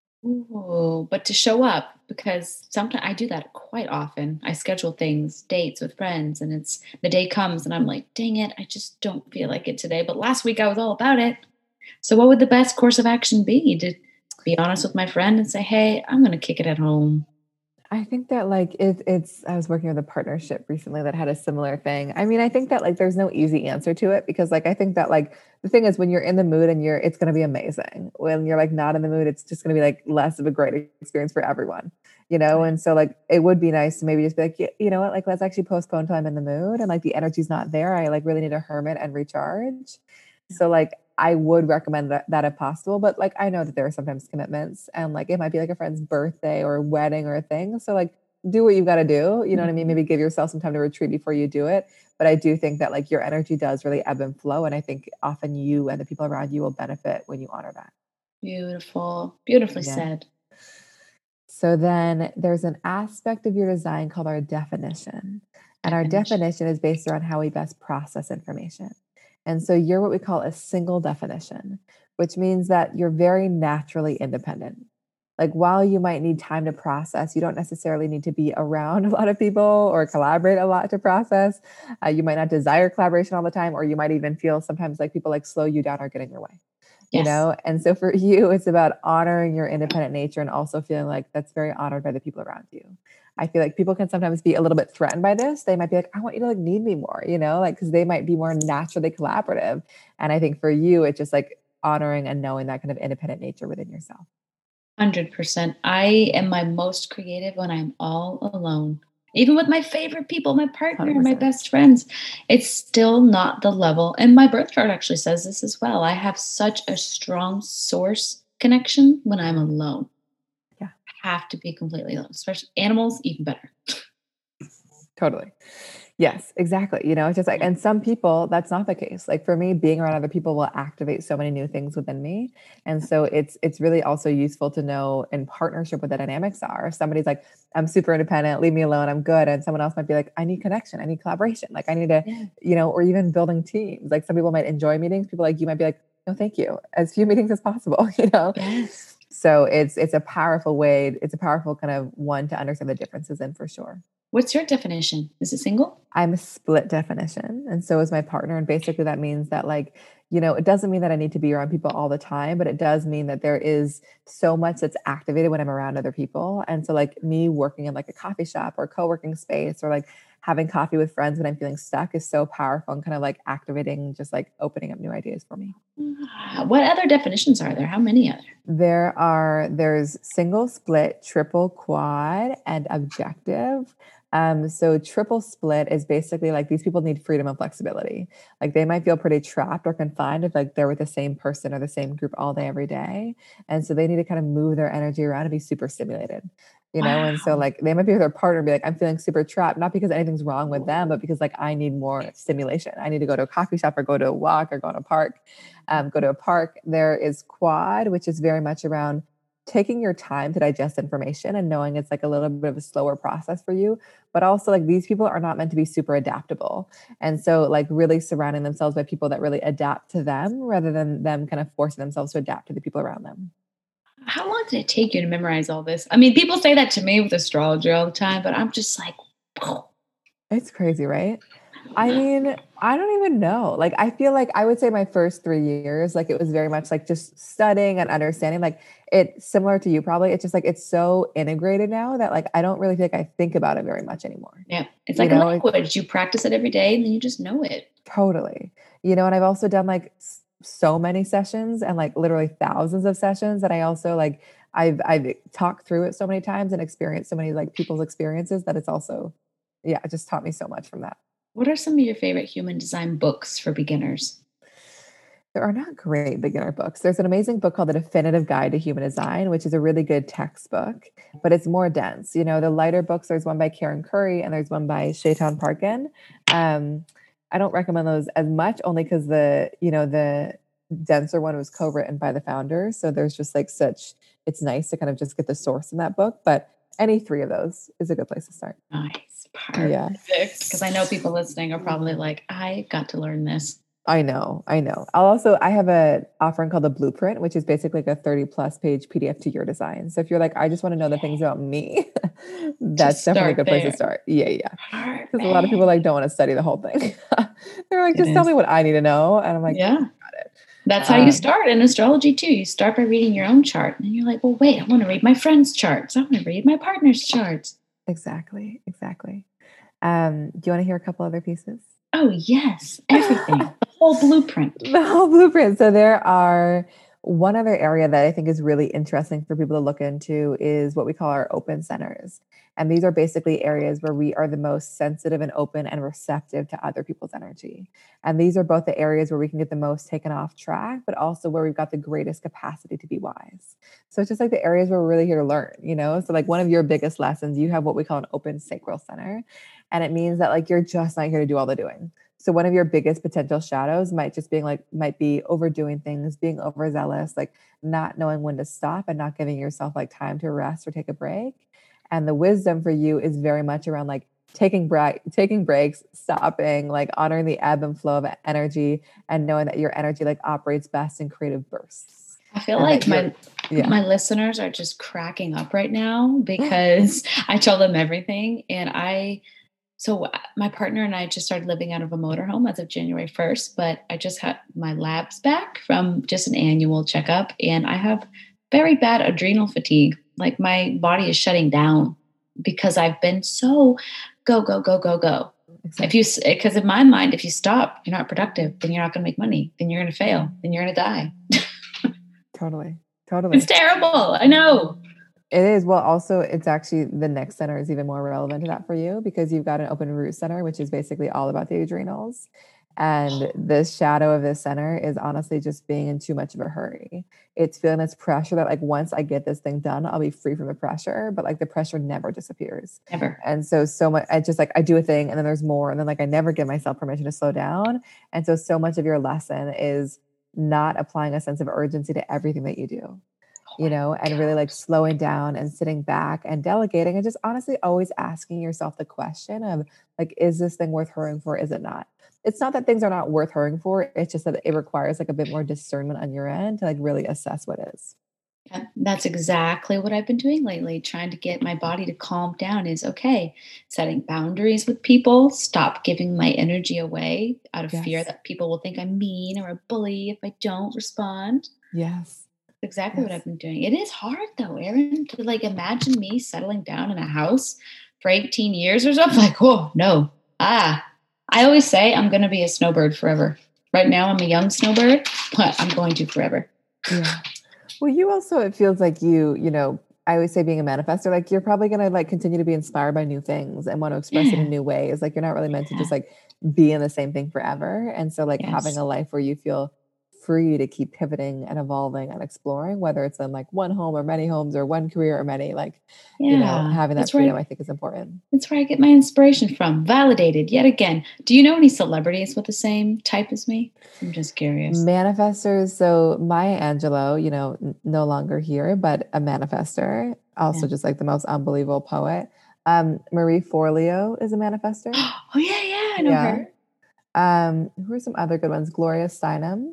Ooh, but to show up because sometimes I do that quite often. I schedule things, dates with friends, and it's the day comes and I'm like, dang it, I just don't feel like it today. But last week I was all about it. So what would the best course of action be? To be honest with my friend and say, hey, I'm going to kick it at home. I think that like I was working with a partnership recently that had a similar thing. I mean, I think that like there's no easy answer to it because like I think that like the thing is when you're in the mood and it's going to be amazing. When you're like not in the mood, it's just going to be like less of a great experience for everyone. Right. And so like it would be nice to maybe just be like, you know what, like let's actually postpone till I'm in the mood and like the energy's not there. I like really need a hermit and recharge. Yeah. So like I would recommend that if possible, but like, I know that there are sometimes commitments and like, it might be like a friend's birthday or a wedding or a thing. So like, do what you've got to do. You know what I mean? Maybe give yourself some time to retreat before you do it. But I do think that like your energy does really ebb and flow. And I think often you and the people around you will benefit when you honor that. Beautiful. Beautifully Yeah. said. So then there's an aspect of your design called our definition. And our definition is based around how we best process information. And so you're what we call a single definition, which means that you're very naturally independent. Like while you might need time to process, you don't necessarily need to be around a lot of people or collaborate a lot to process. You might not desire collaboration all the time, or you might even feel sometimes like people like slow you down or get in your way. You Yes. know? And so for you, it's about honoring your independent nature and also feeling like that's very honored by the people around you. I feel like people can sometimes be a little bit threatened by this. They might be like, I want you to like need me more, you know, like, cause they might be more naturally collaborative. And I think for you, it's just like honoring and knowing that kind of independent nature within yourself. 100%. I am my most creative when I'm all alone. Even with my favorite people, my partner, my 100%. best friends, it's still not the level. And my birth chart actually says this as well. I have such a strong source connection when I'm alone. Yeah. I have to be completely alone, especially animals, even better. Totally. Yes, exactly. You know, it's just like, and some people, that's not the case. Like for me, being around other people will activate so many new things within me. And so it's really also useful to know in partnership what the dynamics are. If somebody's like, I'm super independent, leave me alone, I'm good. And someone else might be like, I need connection, I need collaboration. Like I need to, you know, or even building teams. Like some people might enjoy meetings. People like you might be like, no, thank you. As few meetings as possible, you know? Yes. So it's a powerful way. It's a powerful kind of one to understand the differences in for sure. What's your definition? Is it single? I'm a split definition. And so is my partner. And basically that means that like, you know, it doesn't mean that I need to be around people all the time, but it does mean that there is so much that's activated when I'm around other people. And so like me working in like a coffee shop or co-working space or like having coffee with friends when I'm feeling stuck is so powerful and kind of like activating, just like opening up new ideas for me. What other definitions are there? How many are there? There's single, split, triple, quad, and objective. So triple split is basically like these people need freedom and flexibility. Like they might feel pretty trapped or confined if like they're with the same person or the same group all day, every day. And so they need to kind of move their energy around and be super stimulated, you know? And so like they might be with their partner and be like, I'm feeling super trapped, not because anything's wrong with them, but because like I need more stimulation. I need to go to a coffee shop or go to a walk or go to a park. Go to a park. There is quad, which is very much around taking your time to digest information and knowing it's like a little bit of a slower process for you, but also like these people are not meant to be super adaptable. And so like really surrounding themselves by people that really adapt to them rather than them kind of forcing themselves to adapt to the people around them. How long did it take you to memorize all this? I mean, people say that to me with astrology all the time, but I'm just like, whoa. It's crazy, right? I mean, I don't even know. Like, I feel like I would say my first 3 years, like it was very much like just studying and understanding. Like it's similar to you, probably. It's just like it's so integrated now that like I don't really think I think about it very much anymore. Yeah. It's like a language. You practice it every day and then you just know it. Totally. You know, and I've also done like so many sessions and like literally thousands of sessions that I also like I've talked through it so many times and experienced so many like people's experiences that it's also, yeah, it just taught me so much from that. What are some of your favorite human design books for beginners? There are not great beginner books. There's an amazing book called The Definitive Guide to Human Design, which is a really good textbook, but it's more dense. You know, the lighter books, there's one by Karen Curry and there's one by Shaitan Parkin. I don't recommend those as much only because the denser one was co-written by the founders. So there's just like it's nice to kind of just get the source in that book, but any three of those is a good place to start. Nice. Perfect. Yeah. Because I know people listening are probably like, I got to learn this. I know. I have an offering called the Blueprint, which is basically like a 30+ page PDF to your design. So if you're like, I just want to know the things about me, that's definitely a good place to start. Yeah. Because a lot of people like don't want to study the whole thing. They're like, just tell me what I need to know. And I'm like, yeah, got it. That's how you start in astrology too. You start by reading your own chart. And you're like, well, wait, I want to read my friend's charts. I want to read my partner's charts. Exactly. Do you want to hear a couple other pieces? Oh, yes. Everything. The whole blueprint. The whole blueprint. So there are one other area that I think is really interesting for people to look into is what we call our open centers. And these are basically areas where we are the most sensitive and open and receptive to other people's energy. And these are both the areas where we can get the most taken off track, but also where we've got the greatest capacity to be wise. So it's just like the areas where we're really here to learn, you know? So like one of your biggest lessons, you have what we call an open sacral center. And it means that like you're just not here to do all the doing. So one of your biggest potential shadows might be overdoing things, being overzealous, like not knowing when to stop and not giving yourself like time to rest or take a break. And the wisdom for you is very much around like taking breaks, stopping, like honoring the ebb and flow of energy and knowing that your energy like operates best in creative bursts. I feel like my listeners are just cracking up right now because I tell them everything. So my partner and I just started living out of a motorhome as of January 1st, but I just had my labs back from just an annual checkup, and I have very bad adrenal fatigue. Like my body is shutting down because I've been so go, go, go, go, go. Exactly. Because in my mind, if you stop, you're not productive, then you're not going to make money, then you're going to fail, then you're going to die. Totally. It's terrible. I know. It is. Well, also, it's actually the next center is even more relevant to that for you because you've got an open root center, which is basically all about the adrenals. And the shadow of this center is honestly just being in too much of a hurry. It's feeling this pressure that like, once I get this thing done, I'll be free from the pressure, but like the pressure never disappears. Never. And so much, I just like, I do a thing and then there's more. And then like, I never give myself permission to slow down. And so much of your lesson is not applying a sense of urgency to everything that you do. You know, and really like slowing down and sitting back and delegating and just honestly always asking yourself the question of like, is this thing worth hurrying for? Is it not? It's not that things are not worth hurrying for. It's just that it requires like a bit more discernment on your end to like really assess what is. That's exactly what I've been doing lately, trying to get my body to calm down is okay. Setting boundaries with people, stop giving my energy away out of fear that people will think I'm mean or a bully if I don't respond. Yes. Exactly what I've been doing. It is hard though, Erin, to like imagine me settling down in a house for 18 years or something. Like, oh no. I always say I'm going to be a snowbird forever. Right now I'm a young snowbird, but I'm going to forever. Yeah. Well, you also, it feels like you know, I always say being a manifestor, like you're probably going to like continue to be inspired by new things and want to express it in new ways. Like you're not really meant to just like be in the same thing forever. And so like having a life where you feel free to keep pivoting and evolving and exploring, whether it's in like one home or many homes or one career or many, like, you know, having that freedom, I think is important. That's where I get my inspiration from. Validated yet again. Do you know any celebrities with the same type as me? I'm just curious. Manifestors. So Maya Angelou, you know, no longer here, but a manifestor, also just like the most unbelievable poet. Marie Forleo is a manifestor. Oh yeah. I know her. Who are some other good ones? Gloria Steinem.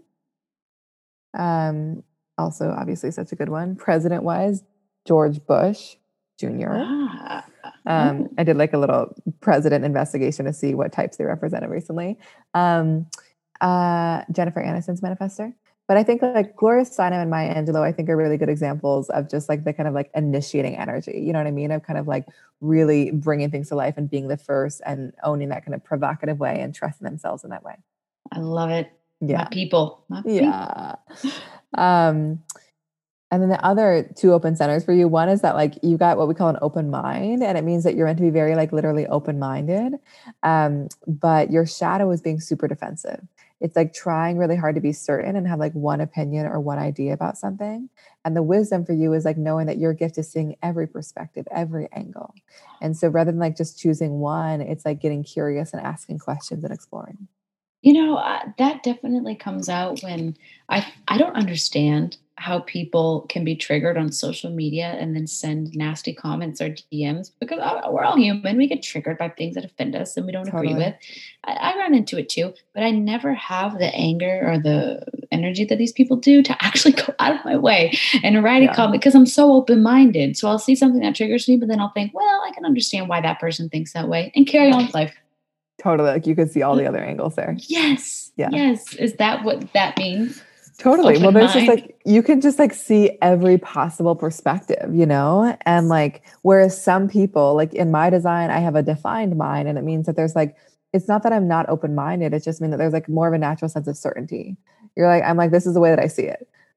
Also obviously such a good one. President wise, George Bush Jr. I did like a little president investigation to see what types they represented recently. Jennifer Aniston's manifestor. But I think like Gloria Steinem and Maya Angelou, I think are really good examples of just like the kind of like initiating energy, you know what I mean? Of kind of like really bringing things to life and being the first and owning that kind of provocative way and trusting themselves in that way. I love it. Yeah. My people. Yeah. And then the other two open centers for you, one is that like you got what we call an open mind, and it means that you're meant to be very like literally open-minded. But your shadow is being super defensive. It's like trying really hard to be certain and have like one opinion or one idea about something. And the wisdom for you is like knowing that your gift is seeing every perspective, every angle. And so rather than like just choosing one, it's like getting curious and asking questions and exploring. You know, that definitely comes out when I don't understand how people can be triggered on social media and then send nasty comments or DMs because we're all human. We get triggered by things that offend us and we don't agree with. I run into it too, but I never have the anger or the energy that these people do to actually go out of my way and write a comment because I'm so open-minded. So I'll see something that triggers me, but then I'll think, well, I can understand why that person thinks that way and carry on with life. Totally. Like you could see all the other angles there. Yes. Yeah. Yes. Is that what that means? Totally. Well, there's just like, you can just like see every possible perspective, you know? And like, whereas some people, like in my design, I have a defined mind, and it means that there's like, it's not that I'm not open-minded. It just means that there's like more of a natural sense of certainty. You're like, I'm like, this is the way that I see it.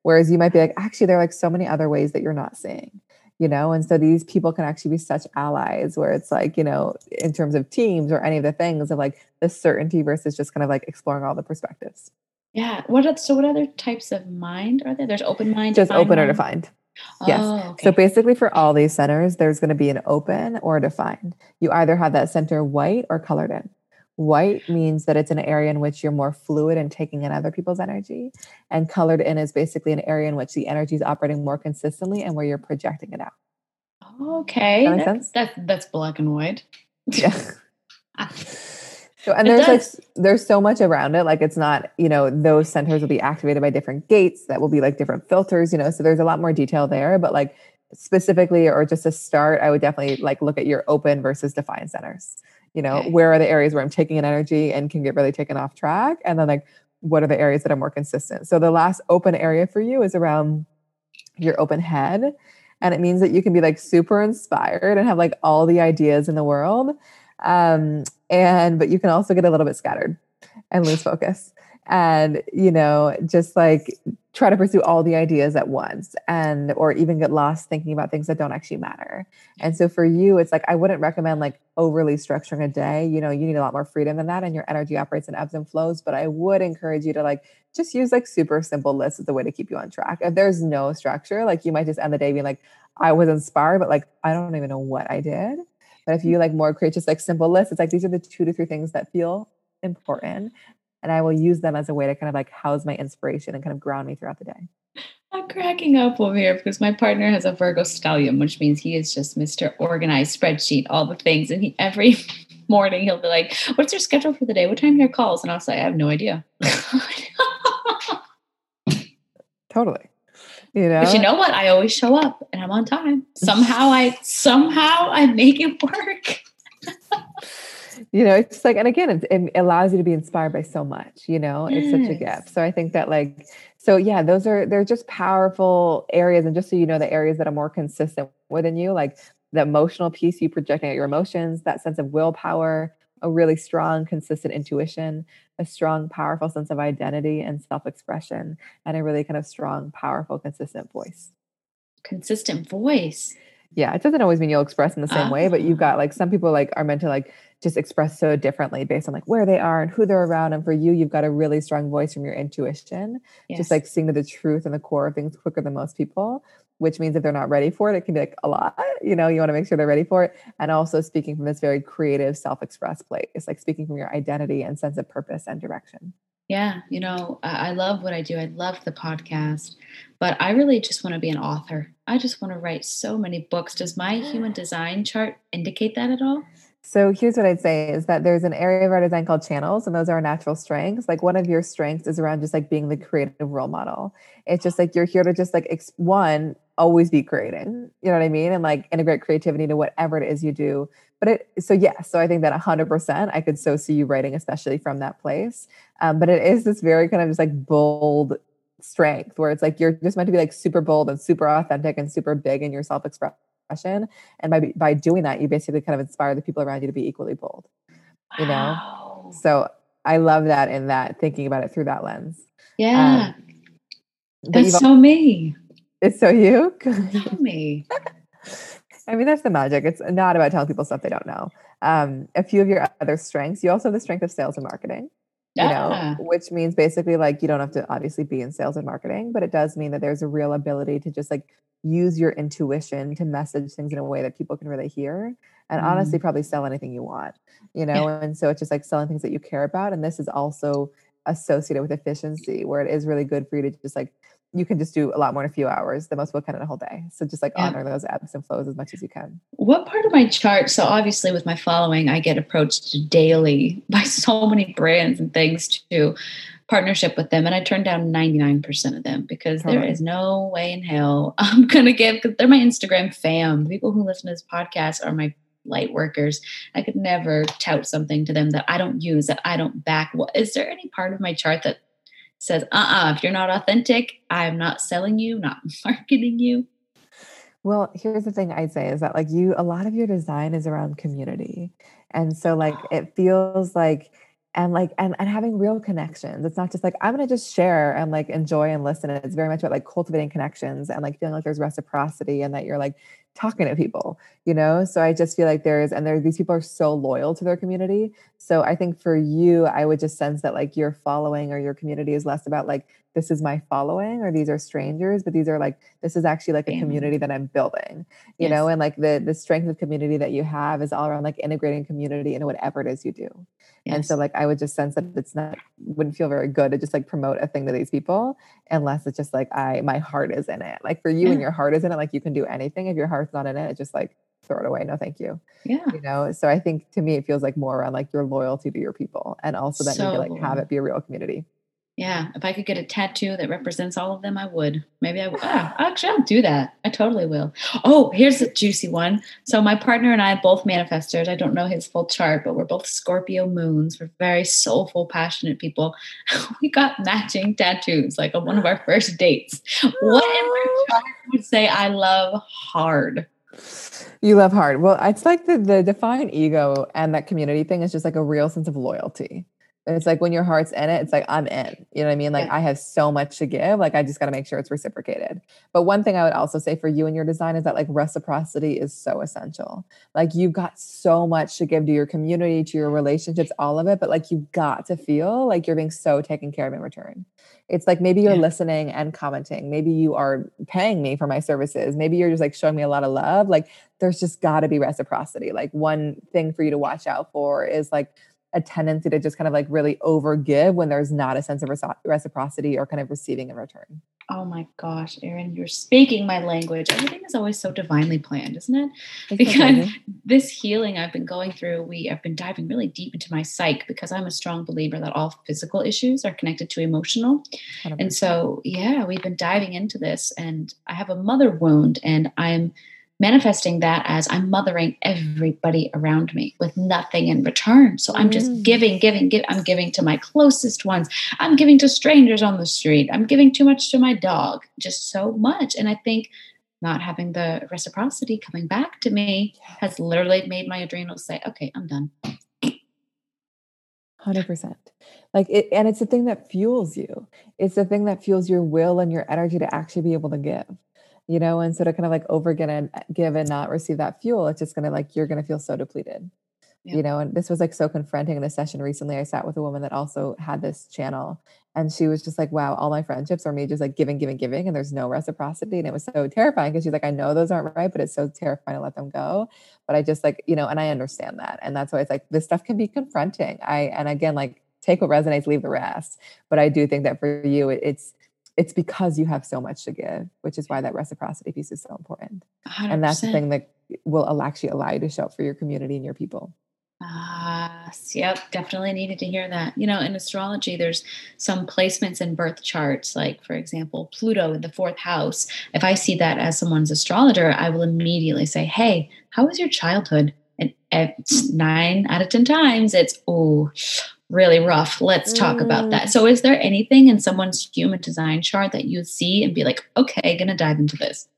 Whereas you might be like, actually, there are like so many other ways that you're not seeing, and so these people can actually be such allies where it's like, in terms of teams or any of the things of like the certainty versus just kind of like exploring all the perspectives. Yeah. What other types of mind are there? There's open mind, Just defined open or mind. defined. Yes. Oh, So okay. basically for all these centers, there's going to be an open or a defined. You either have that center white or colored in. White means that it's an area in which you're more fluid and taking in other people's energy. And colored in is basically an area in which the energy is operating more consistently and where you're projecting it out. That Okay. makes sense? That's black and white. Yeah. So, and It there's like, does. there's so much around it. Like it's not, those centers will be activated by different gates that will be like different filters, so there's a lot more detail there, but like specifically, or just to start, I would definitely like look at your open versus defined centers. Okay. Where are the areas where I'm taking an energy and can get really taken off track? And then like, what are the areas that are more consistent? So the last open area for you is around your open head. And it means that you can be like super inspired and have like all the ideas in the world. But you can also get a little bit scattered and lose focus and, just like try to pursue all the ideas at once or even get lost thinking about things that don't actually matter. And so for you, it's like, I wouldn't recommend like overly structuring a day. You need a lot more freedom than that. And your energy operates in ebbs and flows, but I would encourage you to like, just use like super simple lists as a way to keep you on track. If there's no structure, like you might just end the day being like, I was inspired, but like, I don't even know what I did. But if you like more create just like simple lists, it's like, these are the 2 to 3 things that feel important. And I will use them as a way to kind of like house my inspiration and kind of ground me throughout the day. I'm cracking up over here because my partner has a Virgo stallion, which means he is just Mr. Organized spreadsheet, all the things. And every morning he'll be like, "What's your schedule for the day? What time are your calls?" And I'll say, "I have no idea." Totally. But you know what? I always show up and I'm on time. Somehow I make it work. It's like, and again, it allows you to be inspired by so much, it's such a gift. So I think that like, so yeah, they're just powerful areas. And just so you know, the areas that are more consistent within you, like the emotional piece, you projecting out your emotions, that sense of willpower, a really strong, consistent intuition, a strong, powerful sense of identity and self-expression, and a really kind of strong, powerful, consistent voice. Consistent voice. Yeah, it doesn't always mean you'll express in the same way, but you've got like some people like are meant to like just express so differently based on like where they are and who they're around. And for you, you've got a really strong voice from your intuition, just like seeing to the truth and the core of things quicker than most people, which means if they're not ready for it, it can be like a lot, you want to make sure they're ready for it. And also speaking from this very creative, self-expressed place, like speaking from your identity and sense of purpose and direction. Yeah, I love what I do. I love the podcast, but I really just want to be an author. I just want to write so many books. Does my human design chart indicate that at all? So here's what I'd say is that there's an area of our design called channels, and those are our natural strengths. Like one of your strengths is around just like being the creative role model. It's just like you're here to just like always be creating, you know what I mean? And like integrate creativity to whatever it is you do. So I think that 100% I could so see you writing, especially from that place. But it is this very kind of just like bold strength where it's like you're just meant to be like super bold and super authentic and super big in your self-expression. And by doing that, you basically kind of inspire the people around you to be equally bold, Wow. So I love that in that thinking about it through that lens. Yeah. That's so me. It's so you? So me. I mean, that's the magic. It's not about telling people stuff they don't know. A few of your other strengths, you also have the strength of sales and marketing. Which means basically like you don't have to obviously be in sales and marketing, but it does mean that there's a real ability to just like use your intuition to message things in a way that people can really hear and honestly probably sell anything you want, and so it's just like selling things that you care about. And this is also associated with efficiency where it is really good for you to just like, you can just do a lot more in a few hours than most people can in a whole day. So just like honor those ebbs and flows as much as you can. What part of my chart? So obviously with my following, I get approached daily by so many brands and things to partnership with them. And I turn down 99% of them because there is no way in hell I'm going to give, because they're my Instagram fam. The people who listen to this podcast are my light workers. I could never tout something to them that I don't use, that I don't back. Is there any part of my chart that says, if you're not authentic, I'm not selling you, not marketing you? Well, here's the thing I'd say is that like a lot of your design is around community. And so like, it feels like, and having real connections. It's not just like, I'm going to just share and like enjoy and listen. It's very much about like cultivating connections and like feeling like there's reciprocity and that you're like talking to people, you know? So I just feel like these people are so loyal to their community. So I think for you, I would just sense that like your following or your community is less about like, this is my following or these are strangers, but these are like, this is actually like a community that I'm building, you know? And like the strength of community that you have is all around like integrating community into whatever it is you do. And so like, I would just sense that wouldn't feel very good to just like promote a thing to these people unless it's just like, my heart is in it. Like for you and your heart is in it, like you can do anything. If your heart's not in it, it's just like, throw it away. No, thank you. Yeah. You know? So I think to me, it feels like more around like your loyalty to your people and also that you can like have it be a real community. Yeah. If I could get a tattoo that represents all of them, I would. Maybe I would. Actually, I'll do that. I totally will. Oh, here's a juicy one. So my partner and I, both manifestors. I don't know his full chart, but we're both Scorpio moons. We're very soulful, passionate people. We got matching tattoos like on one of our first dates. What in our chart would say I love hard? You love hard. Well, it's like the defined ego and that community thing is just like a real sense of loyalty. It's like when your heart's in it, it's like, I'm in, you know what I mean? Like I have so much to give. Like, I just got to make sure it's reciprocated. But one thing I would also say for you and your design is that like reciprocity is so essential. Like you've got so much to give to your community, to your relationships, all of it. But like, you've got to feel like you're being so taken care of in return. It's like, maybe you're listening and commenting. Maybe you are paying me for my services. Maybe you're just like showing me a lot of love. Like there's just got to be reciprocity. Like one thing for you to watch out for is like a tendency to just kind of like really overgive when there's not a sense of reciprocity or kind of receiving in return. Oh my gosh, Erin, you're speaking my language. Everything is always so divinely planned, isn't it? Because this healing I've been going through, I've been diving really deep into my psyche because I'm a strong believer that all physical issues are connected to emotional. 100%. And so, we've been diving into this and I have a mother wound and I'm manifesting that as I'm mothering everybody around me with nothing in return. So I'm just giving. I'm giving to my closest ones. I'm giving to strangers on the street. I'm giving too much to my dog, just so much. And I think not having the reciprocity coming back to me has literally made my adrenals say, okay, I'm done. 100%. Like it, and it's the thing that fuels you. It's the thing that fuels your will and your energy to actually be able to give. You know, and so to kind of like give and not receive that fuel, it's just going to like, you're going to feel so depleted, you know, and this was like so confronting in a session recently. I sat with a woman that also had this channel and she was just like, wow, all my friendships are me just like giving. And there's no reciprocity. And it was so terrifying because she's like, I know those aren't right, but it's so terrifying to let them go. But I just like, you know, and I understand that. And that's why it's like, this stuff can be confronting. And again, like take what resonates, leave the rest. But I do think that for you, it's because you have so much to give, which is why that reciprocity piece is so important. 100%. And that's the thing that will actually allow you to show up for your community and your people. Yep. Definitely needed to hear that. You know, in astrology, there's some placements in birth charts, like for example, Pluto in the 4th house. If I see that as someone's astrologer, I will immediately say, hey, how was your childhood? And 9 out of 10 times it's, really rough. Let's talk about that. So is there anything in someone's human design chart that you see and be like, okay, going to dive into this?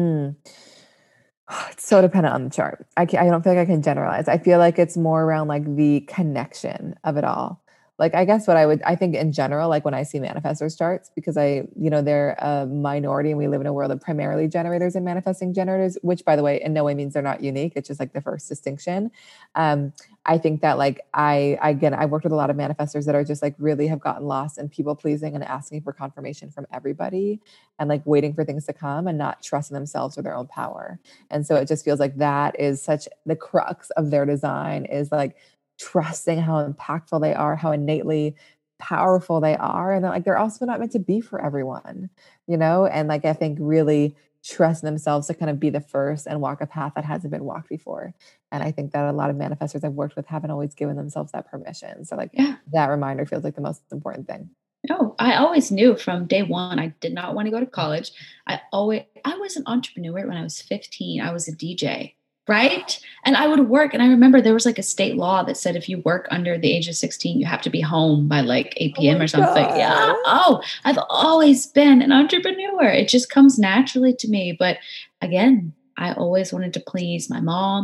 It's so dependent on the chart. I don't feel like I can generalize. I feel like it's more around like the connection of it all. Like, I guess I think in general, like when I see manifestors charts, because they're a minority and we live in a world of primarily generators and manifesting generators, which by the way, in no way means they're not unique. It's just like the first distinction. I think that like, I worked with a lot of manifestors that are just like really have gotten lost in people pleasing and asking for confirmation from everybody and like waiting for things to come and not trusting themselves or their own power. And so it just feels like that is such the crux of their design is like, trusting how impactful they are, how innately powerful they are. And like, they're also not meant to be for everyone, you know? And like, I think really trusting themselves to kind of be the first and walk a path that hasn't been walked before. And I think that a lot of manifestors I've worked with haven't always given themselves that permission. So like that reminder feels like the most important thing. No, I always knew from day one, I did not want to go to college. I was an entrepreneur when I was 15. I was a DJ. Right. And I would work. And I remember there was like a state law that said if you work under the age of 16, you have to be home by like 8 p.m. or something. God. Yeah. Oh, I've always been an entrepreneur. It just comes naturally to me. But again, I always wanted to please my mom,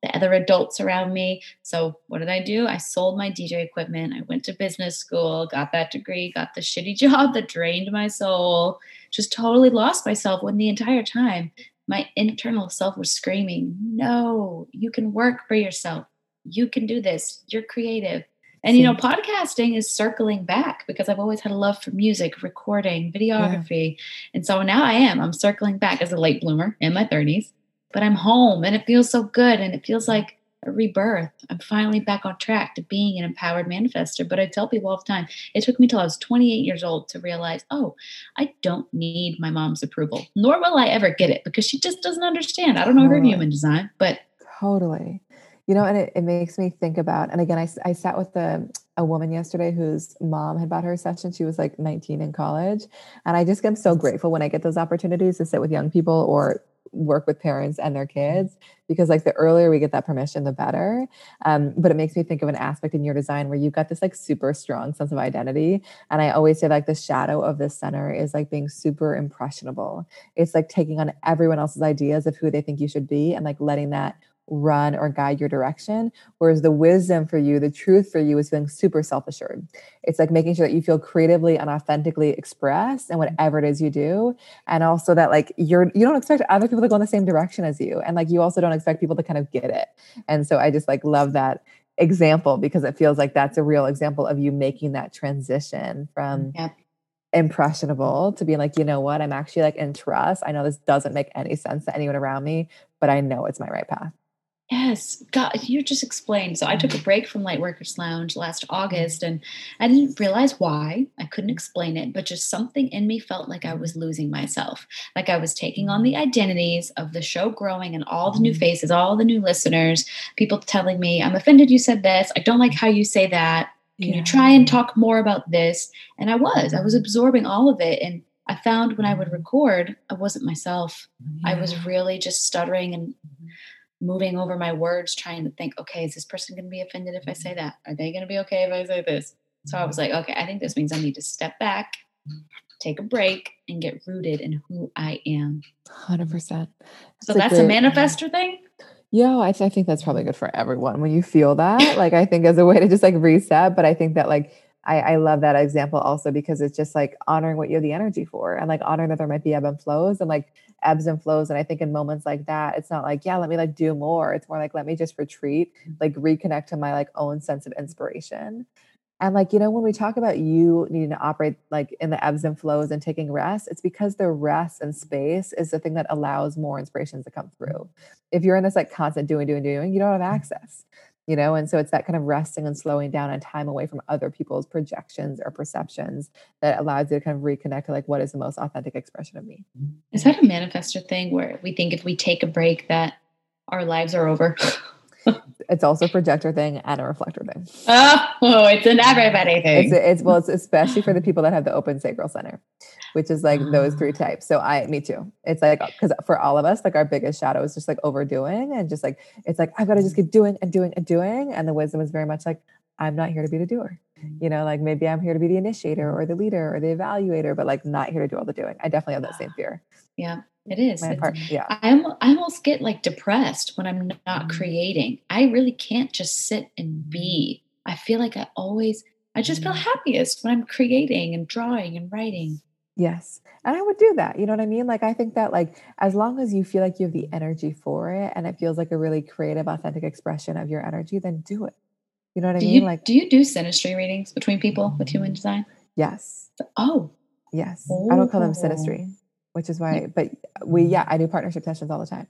the other adults around me. So what did I do? I sold my DJ equipment. I went to business school, got that degree, got the shitty job that drained my soul, just totally lost myself when the entire time my internal self was screaming, no, you can work for yourself. You can do this. You're creative. And, See, podcasting is circling back because I've always had a love for music, recording, yeah, videography. And so now I'm circling back as a late bloomer in my 30s, but I'm home and it feels so good. And it feels like a rebirth. I'm finally back on track to being an empowered manifester. But I tell people all the time, it took me till I was 28 years old to realize, oh, I don't need my mom's approval, nor will I ever get it because she just doesn't understand. I don't know her totally. human design, but Totally. And it makes me think about, and again, I sat with a woman yesterday whose mom had bought her a session. She was like 19 in college. And I just am so grateful when I get those opportunities to sit with young people or work with parents and their kids, because like the earlier we get that permission, the better. But it makes me think of an aspect in your design where you've got this like super strong sense of identity. And I always say like the shadow of this center is like being super impressionable. It's like taking on everyone else's ideas of who they think you should be and like letting that run or guide your direction. Whereas the wisdom for you, the truth for you is feeling super self-assured. It's like making sure that you feel creatively and authentically expressed in whatever it is you do. And also that like you don't expect other people to go in the same direction as you. And like you also don't expect people to kind of get it. And so I just like love that example because it feels like that's a real example of you making that transition from yeah. impressionable to being like, you know what, I'm actually like in trust. I know this doesn't make any sense to anyone around me, but I know it's my right path. Yes, God, you just explained. So I took a break from Lightworkers Lounge last August and I didn't realize why. I couldn't explain it, but just something in me felt like I was losing myself. Like I was taking on the identities of the show growing and all the new faces, all the new listeners, people telling me, I'm offended you said this. I don't like how you say that. Can you try and talk more about this? And I was absorbing all of it. And I found when I would record, I wasn't myself. I was really just stuttering and moving over my words, trying to think, okay, is this person going to be offended if I say that? Are they going to be okay if I say this? So I was like, okay, I think this means I need to step back, take a break, and get rooted in who I am. 100%. So that's a manifester thing? Yeah, I think that's probably good for everyone when you feel that. Like, I think as a way to just like reset. But I think that like, I love that example also because it's just like honoring what you have the energy for and like honoring that there might be ebb and flows and like ebbs and flows. And I think in moments like that, it's not like, yeah, let me like do more. It's more like, let me just retreat, like reconnect to my like own sense of inspiration. And like, when we talk about you needing to operate like in the ebbs and flows and taking rest, it's because the rest and space is the thing that allows more inspirations to come through. If you're in this like constant doing, you don't have access. And so it's that kind of resting and slowing down and time away from other people's projections or perceptions that allows you to kind of reconnect to like what is the most authentic expression of me. Is that a manifester thing where we think if we take a break that our lives are over? It's also a projector thing and a reflector thing. Oh, it's an everybody thing. It's especially for the people that have the open sacral center, which is like those three types. So me too. It's like, because for all of us, like our biggest shadow is just like overdoing and just like, it's like, I've got to just keep doing and doing and doing. And the wisdom is very much like, I'm not here to be the doer. Like maybe I'm here to be the initiator or the leader or the evaluator, but like not here to do all the doing. I definitely have that same fear. Yeah. It is. Yeah. I almost get like depressed when I'm not creating. I really can't just sit and be. I feel like I just feel happiest when I'm creating and drawing and writing. Yes. And I would do that. You know what I mean? Like, I think that like, as long as you feel like you have the energy for it and it feels like a really creative, authentic expression of your energy, then do it. You know what I mean? Like, Do you do synastry readings between people with human design? yes. Oh. Yes. I don't call them synastry, which is why, but I do partnership sessions all the time.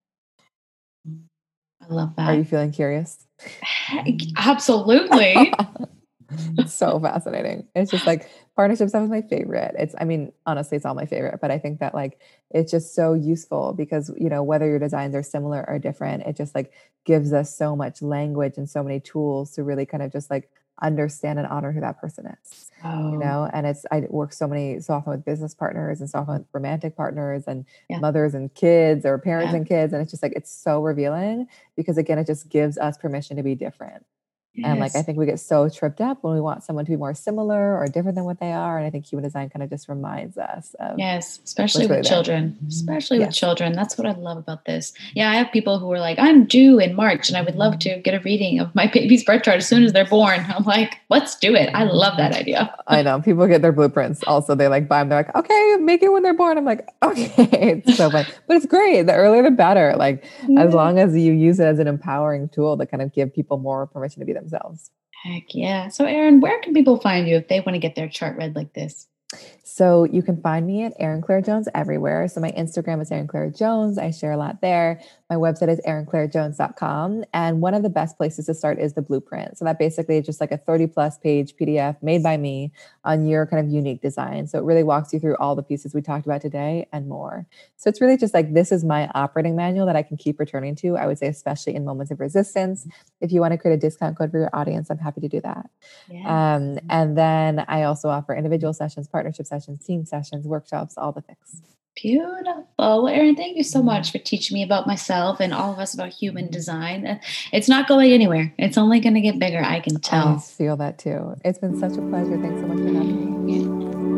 I love that. Are you feeling curious? Absolutely. It's so fascinating. It's just like partnership stuff is my favorite. Honestly, it's all my favorite, but I think that like, it's just so useful because, whether your designs are similar or different, it just like gives us so much language and so many tools to really kind of just like understand and honor who that person is. And I work so often with business partners and so often with romantic partners and mothers and kids or parents and kids. And it's just like, it's so revealing because again, it just gives us permission to be different. And like, I think we get so tripped up when we want someone to be more similar or different than what they are. And I think human design kind of just reminds us of especially with children, with children. That's what I love about this. Yeah. I have people who are like, I'm due in March and I would love to get a reading of my baby's birth chart as soon as they're born. I'm like, let's do it. I love that idea. I know people get their blueprints. Also, they like buy them. They're like, okay, make it when they're born. I'm like, okay, it's so fun, but it's great. The earlier, the better. Like as long as you use it as an empowering tool to kind of give people more permission to be themselves. Heck yeah. So Erin, where can people find you if they want to get their chart read like this? So you can find me at Erin Claire Jones everywhere. So my Instagram is Erin Claire Jones. I share a lot there. My website is erinclairejones.com. And one of the best places to start is the blueprint. So that basically is just like a 30+ page PDF made by me on your kind of unique design. So it really walks you through all the pieces we talked about today and more. So it's really just like, this is my operating manual that I can keep returning to. I would say, especially in moments of resistance. If you want to create a discount code for your audience, I'm happy to do that. Yes. And then I also offer individual sessions, partnership sessions, team sessions, workshops, all the things. Beautiful. Well, Erin, thank you so much for teaching me about myself and all of us about human design. It's not going anywhere. It's only going to get bigger. I can tell. I feel that too. It's been such a pleasure. Thanks so much for having me.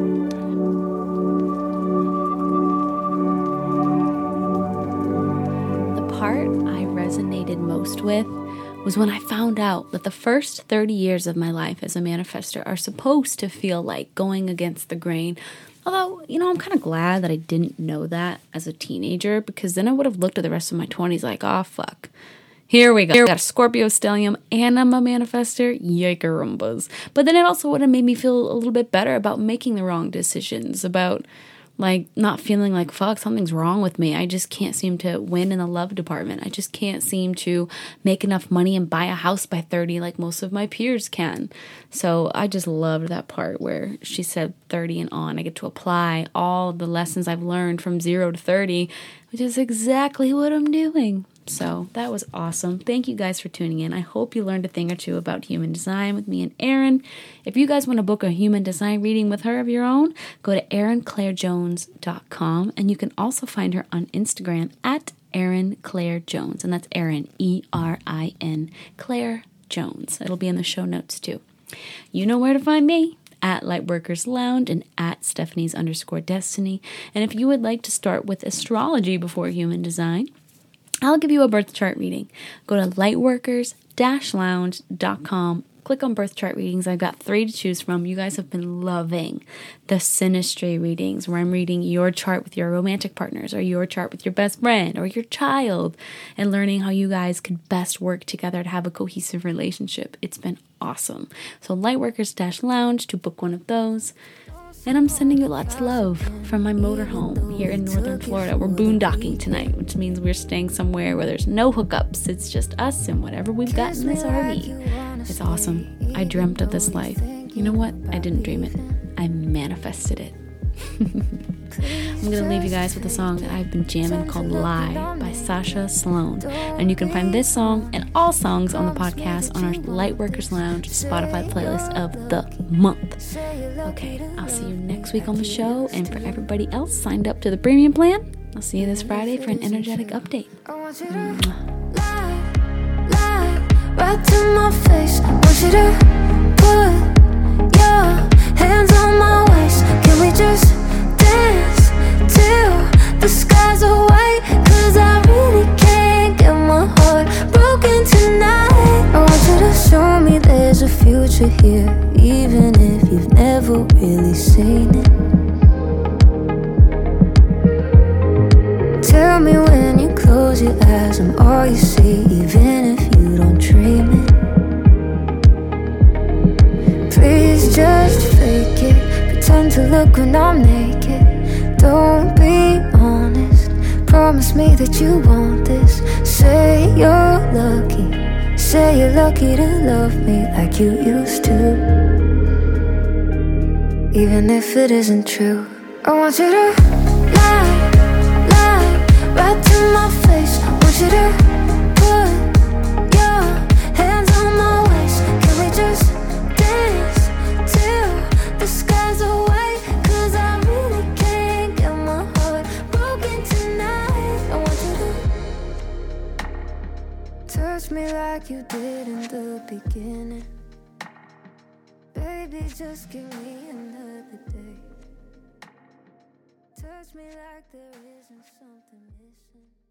The part I resonated most with was when I found out that the first 30 years of my life as a manifestor are supposed to feel like going against the grain. Although, I'm kind of glad that I didn't know that as a teenager, because then I would have looked at the rest of my 20s like, oh, fuck. Here we go. I got a Scorpio stellium and I'm a manifestor. Yikerumbas. But then it also would have made me feel a little bit better about making the wrong decisions, about like not feeling like, fuck, something's wrong with me. I just can't seem to win in the love department. I just can't seem to make enough money and buy a house by 30 like most of my peers can. So I just loved that part where she said 30 and on. I get to apply all the lessons I've learned from 0 to 30, which is exactly what I'm doing. So that was awesome. Thank you guys for tuning in. I hope you learned a thing or two about human design with me and Erin. If you guys want to book a human design reading with her of your own, go to erinclairejones.com, and you can also find her on Instagram at Erin Claire Jones, and that's Erin, E-R-I-N, Claire Jones. It'll be in the show notes too. You know where to find me. At Lightworkers Lounge and at Stephanie's_Destiny. And if you would like to start with astrology before human design, I'll give you a birth chart reading. Go to lightworkers-lounge.com. Click on birth chart readings. I've got 3 to choose from. You guys have been loving the synastry readings where I'm reading your chart with your romantic partners or your chart with your best friend or your child and learning how you guys could best work together to have a cohesive relationship. It's been awesome. So lightworkers-lounge to book one of those. And I'm sending you lots of love from my motorhome here in northern Florida. We're boondocking tonight, which means we're staying somewhere where there's no hookups. It's just us and whatever we've got in this RV. It's awesome. I dreamt of this life. You know what? I didn't dream it. I manifested it. I'm going to leave you guys with a song that I've been jamming called Lie by Sasha Sloan. And you can find this song and all songs on the podcast on our Lightworkers Lounge Spotify playlist of the month. Okay, I'll see you next week on the show. And for everybody else signed up to the premium plan, I'll see you this Friday for an energetic update. Lie right to my face. I want you to put your hands on my waist. Can we just dance till the skies are white? 'Cause I really can't get my heart broken tonight. I want you to show me there's a future here, even if you've never really seen it. Tell me when you close your eyes I'm all you see, even if you don't dream it. Please just fake it, pretend to look when I'm naked. Don't be honest, promise me that you want this. Say you're lucky, say you're lucky to love me like you used to. Even if it isn't true, I want you to lie right to my face. I want you to put your hands on my waist. Can we just dance till the skies are white? 'Cause I really can't get my heart broken tonight. I want you to touch Touch me like you did in the beginning. Baby, just give me another day. Touch me like there isn't something missing.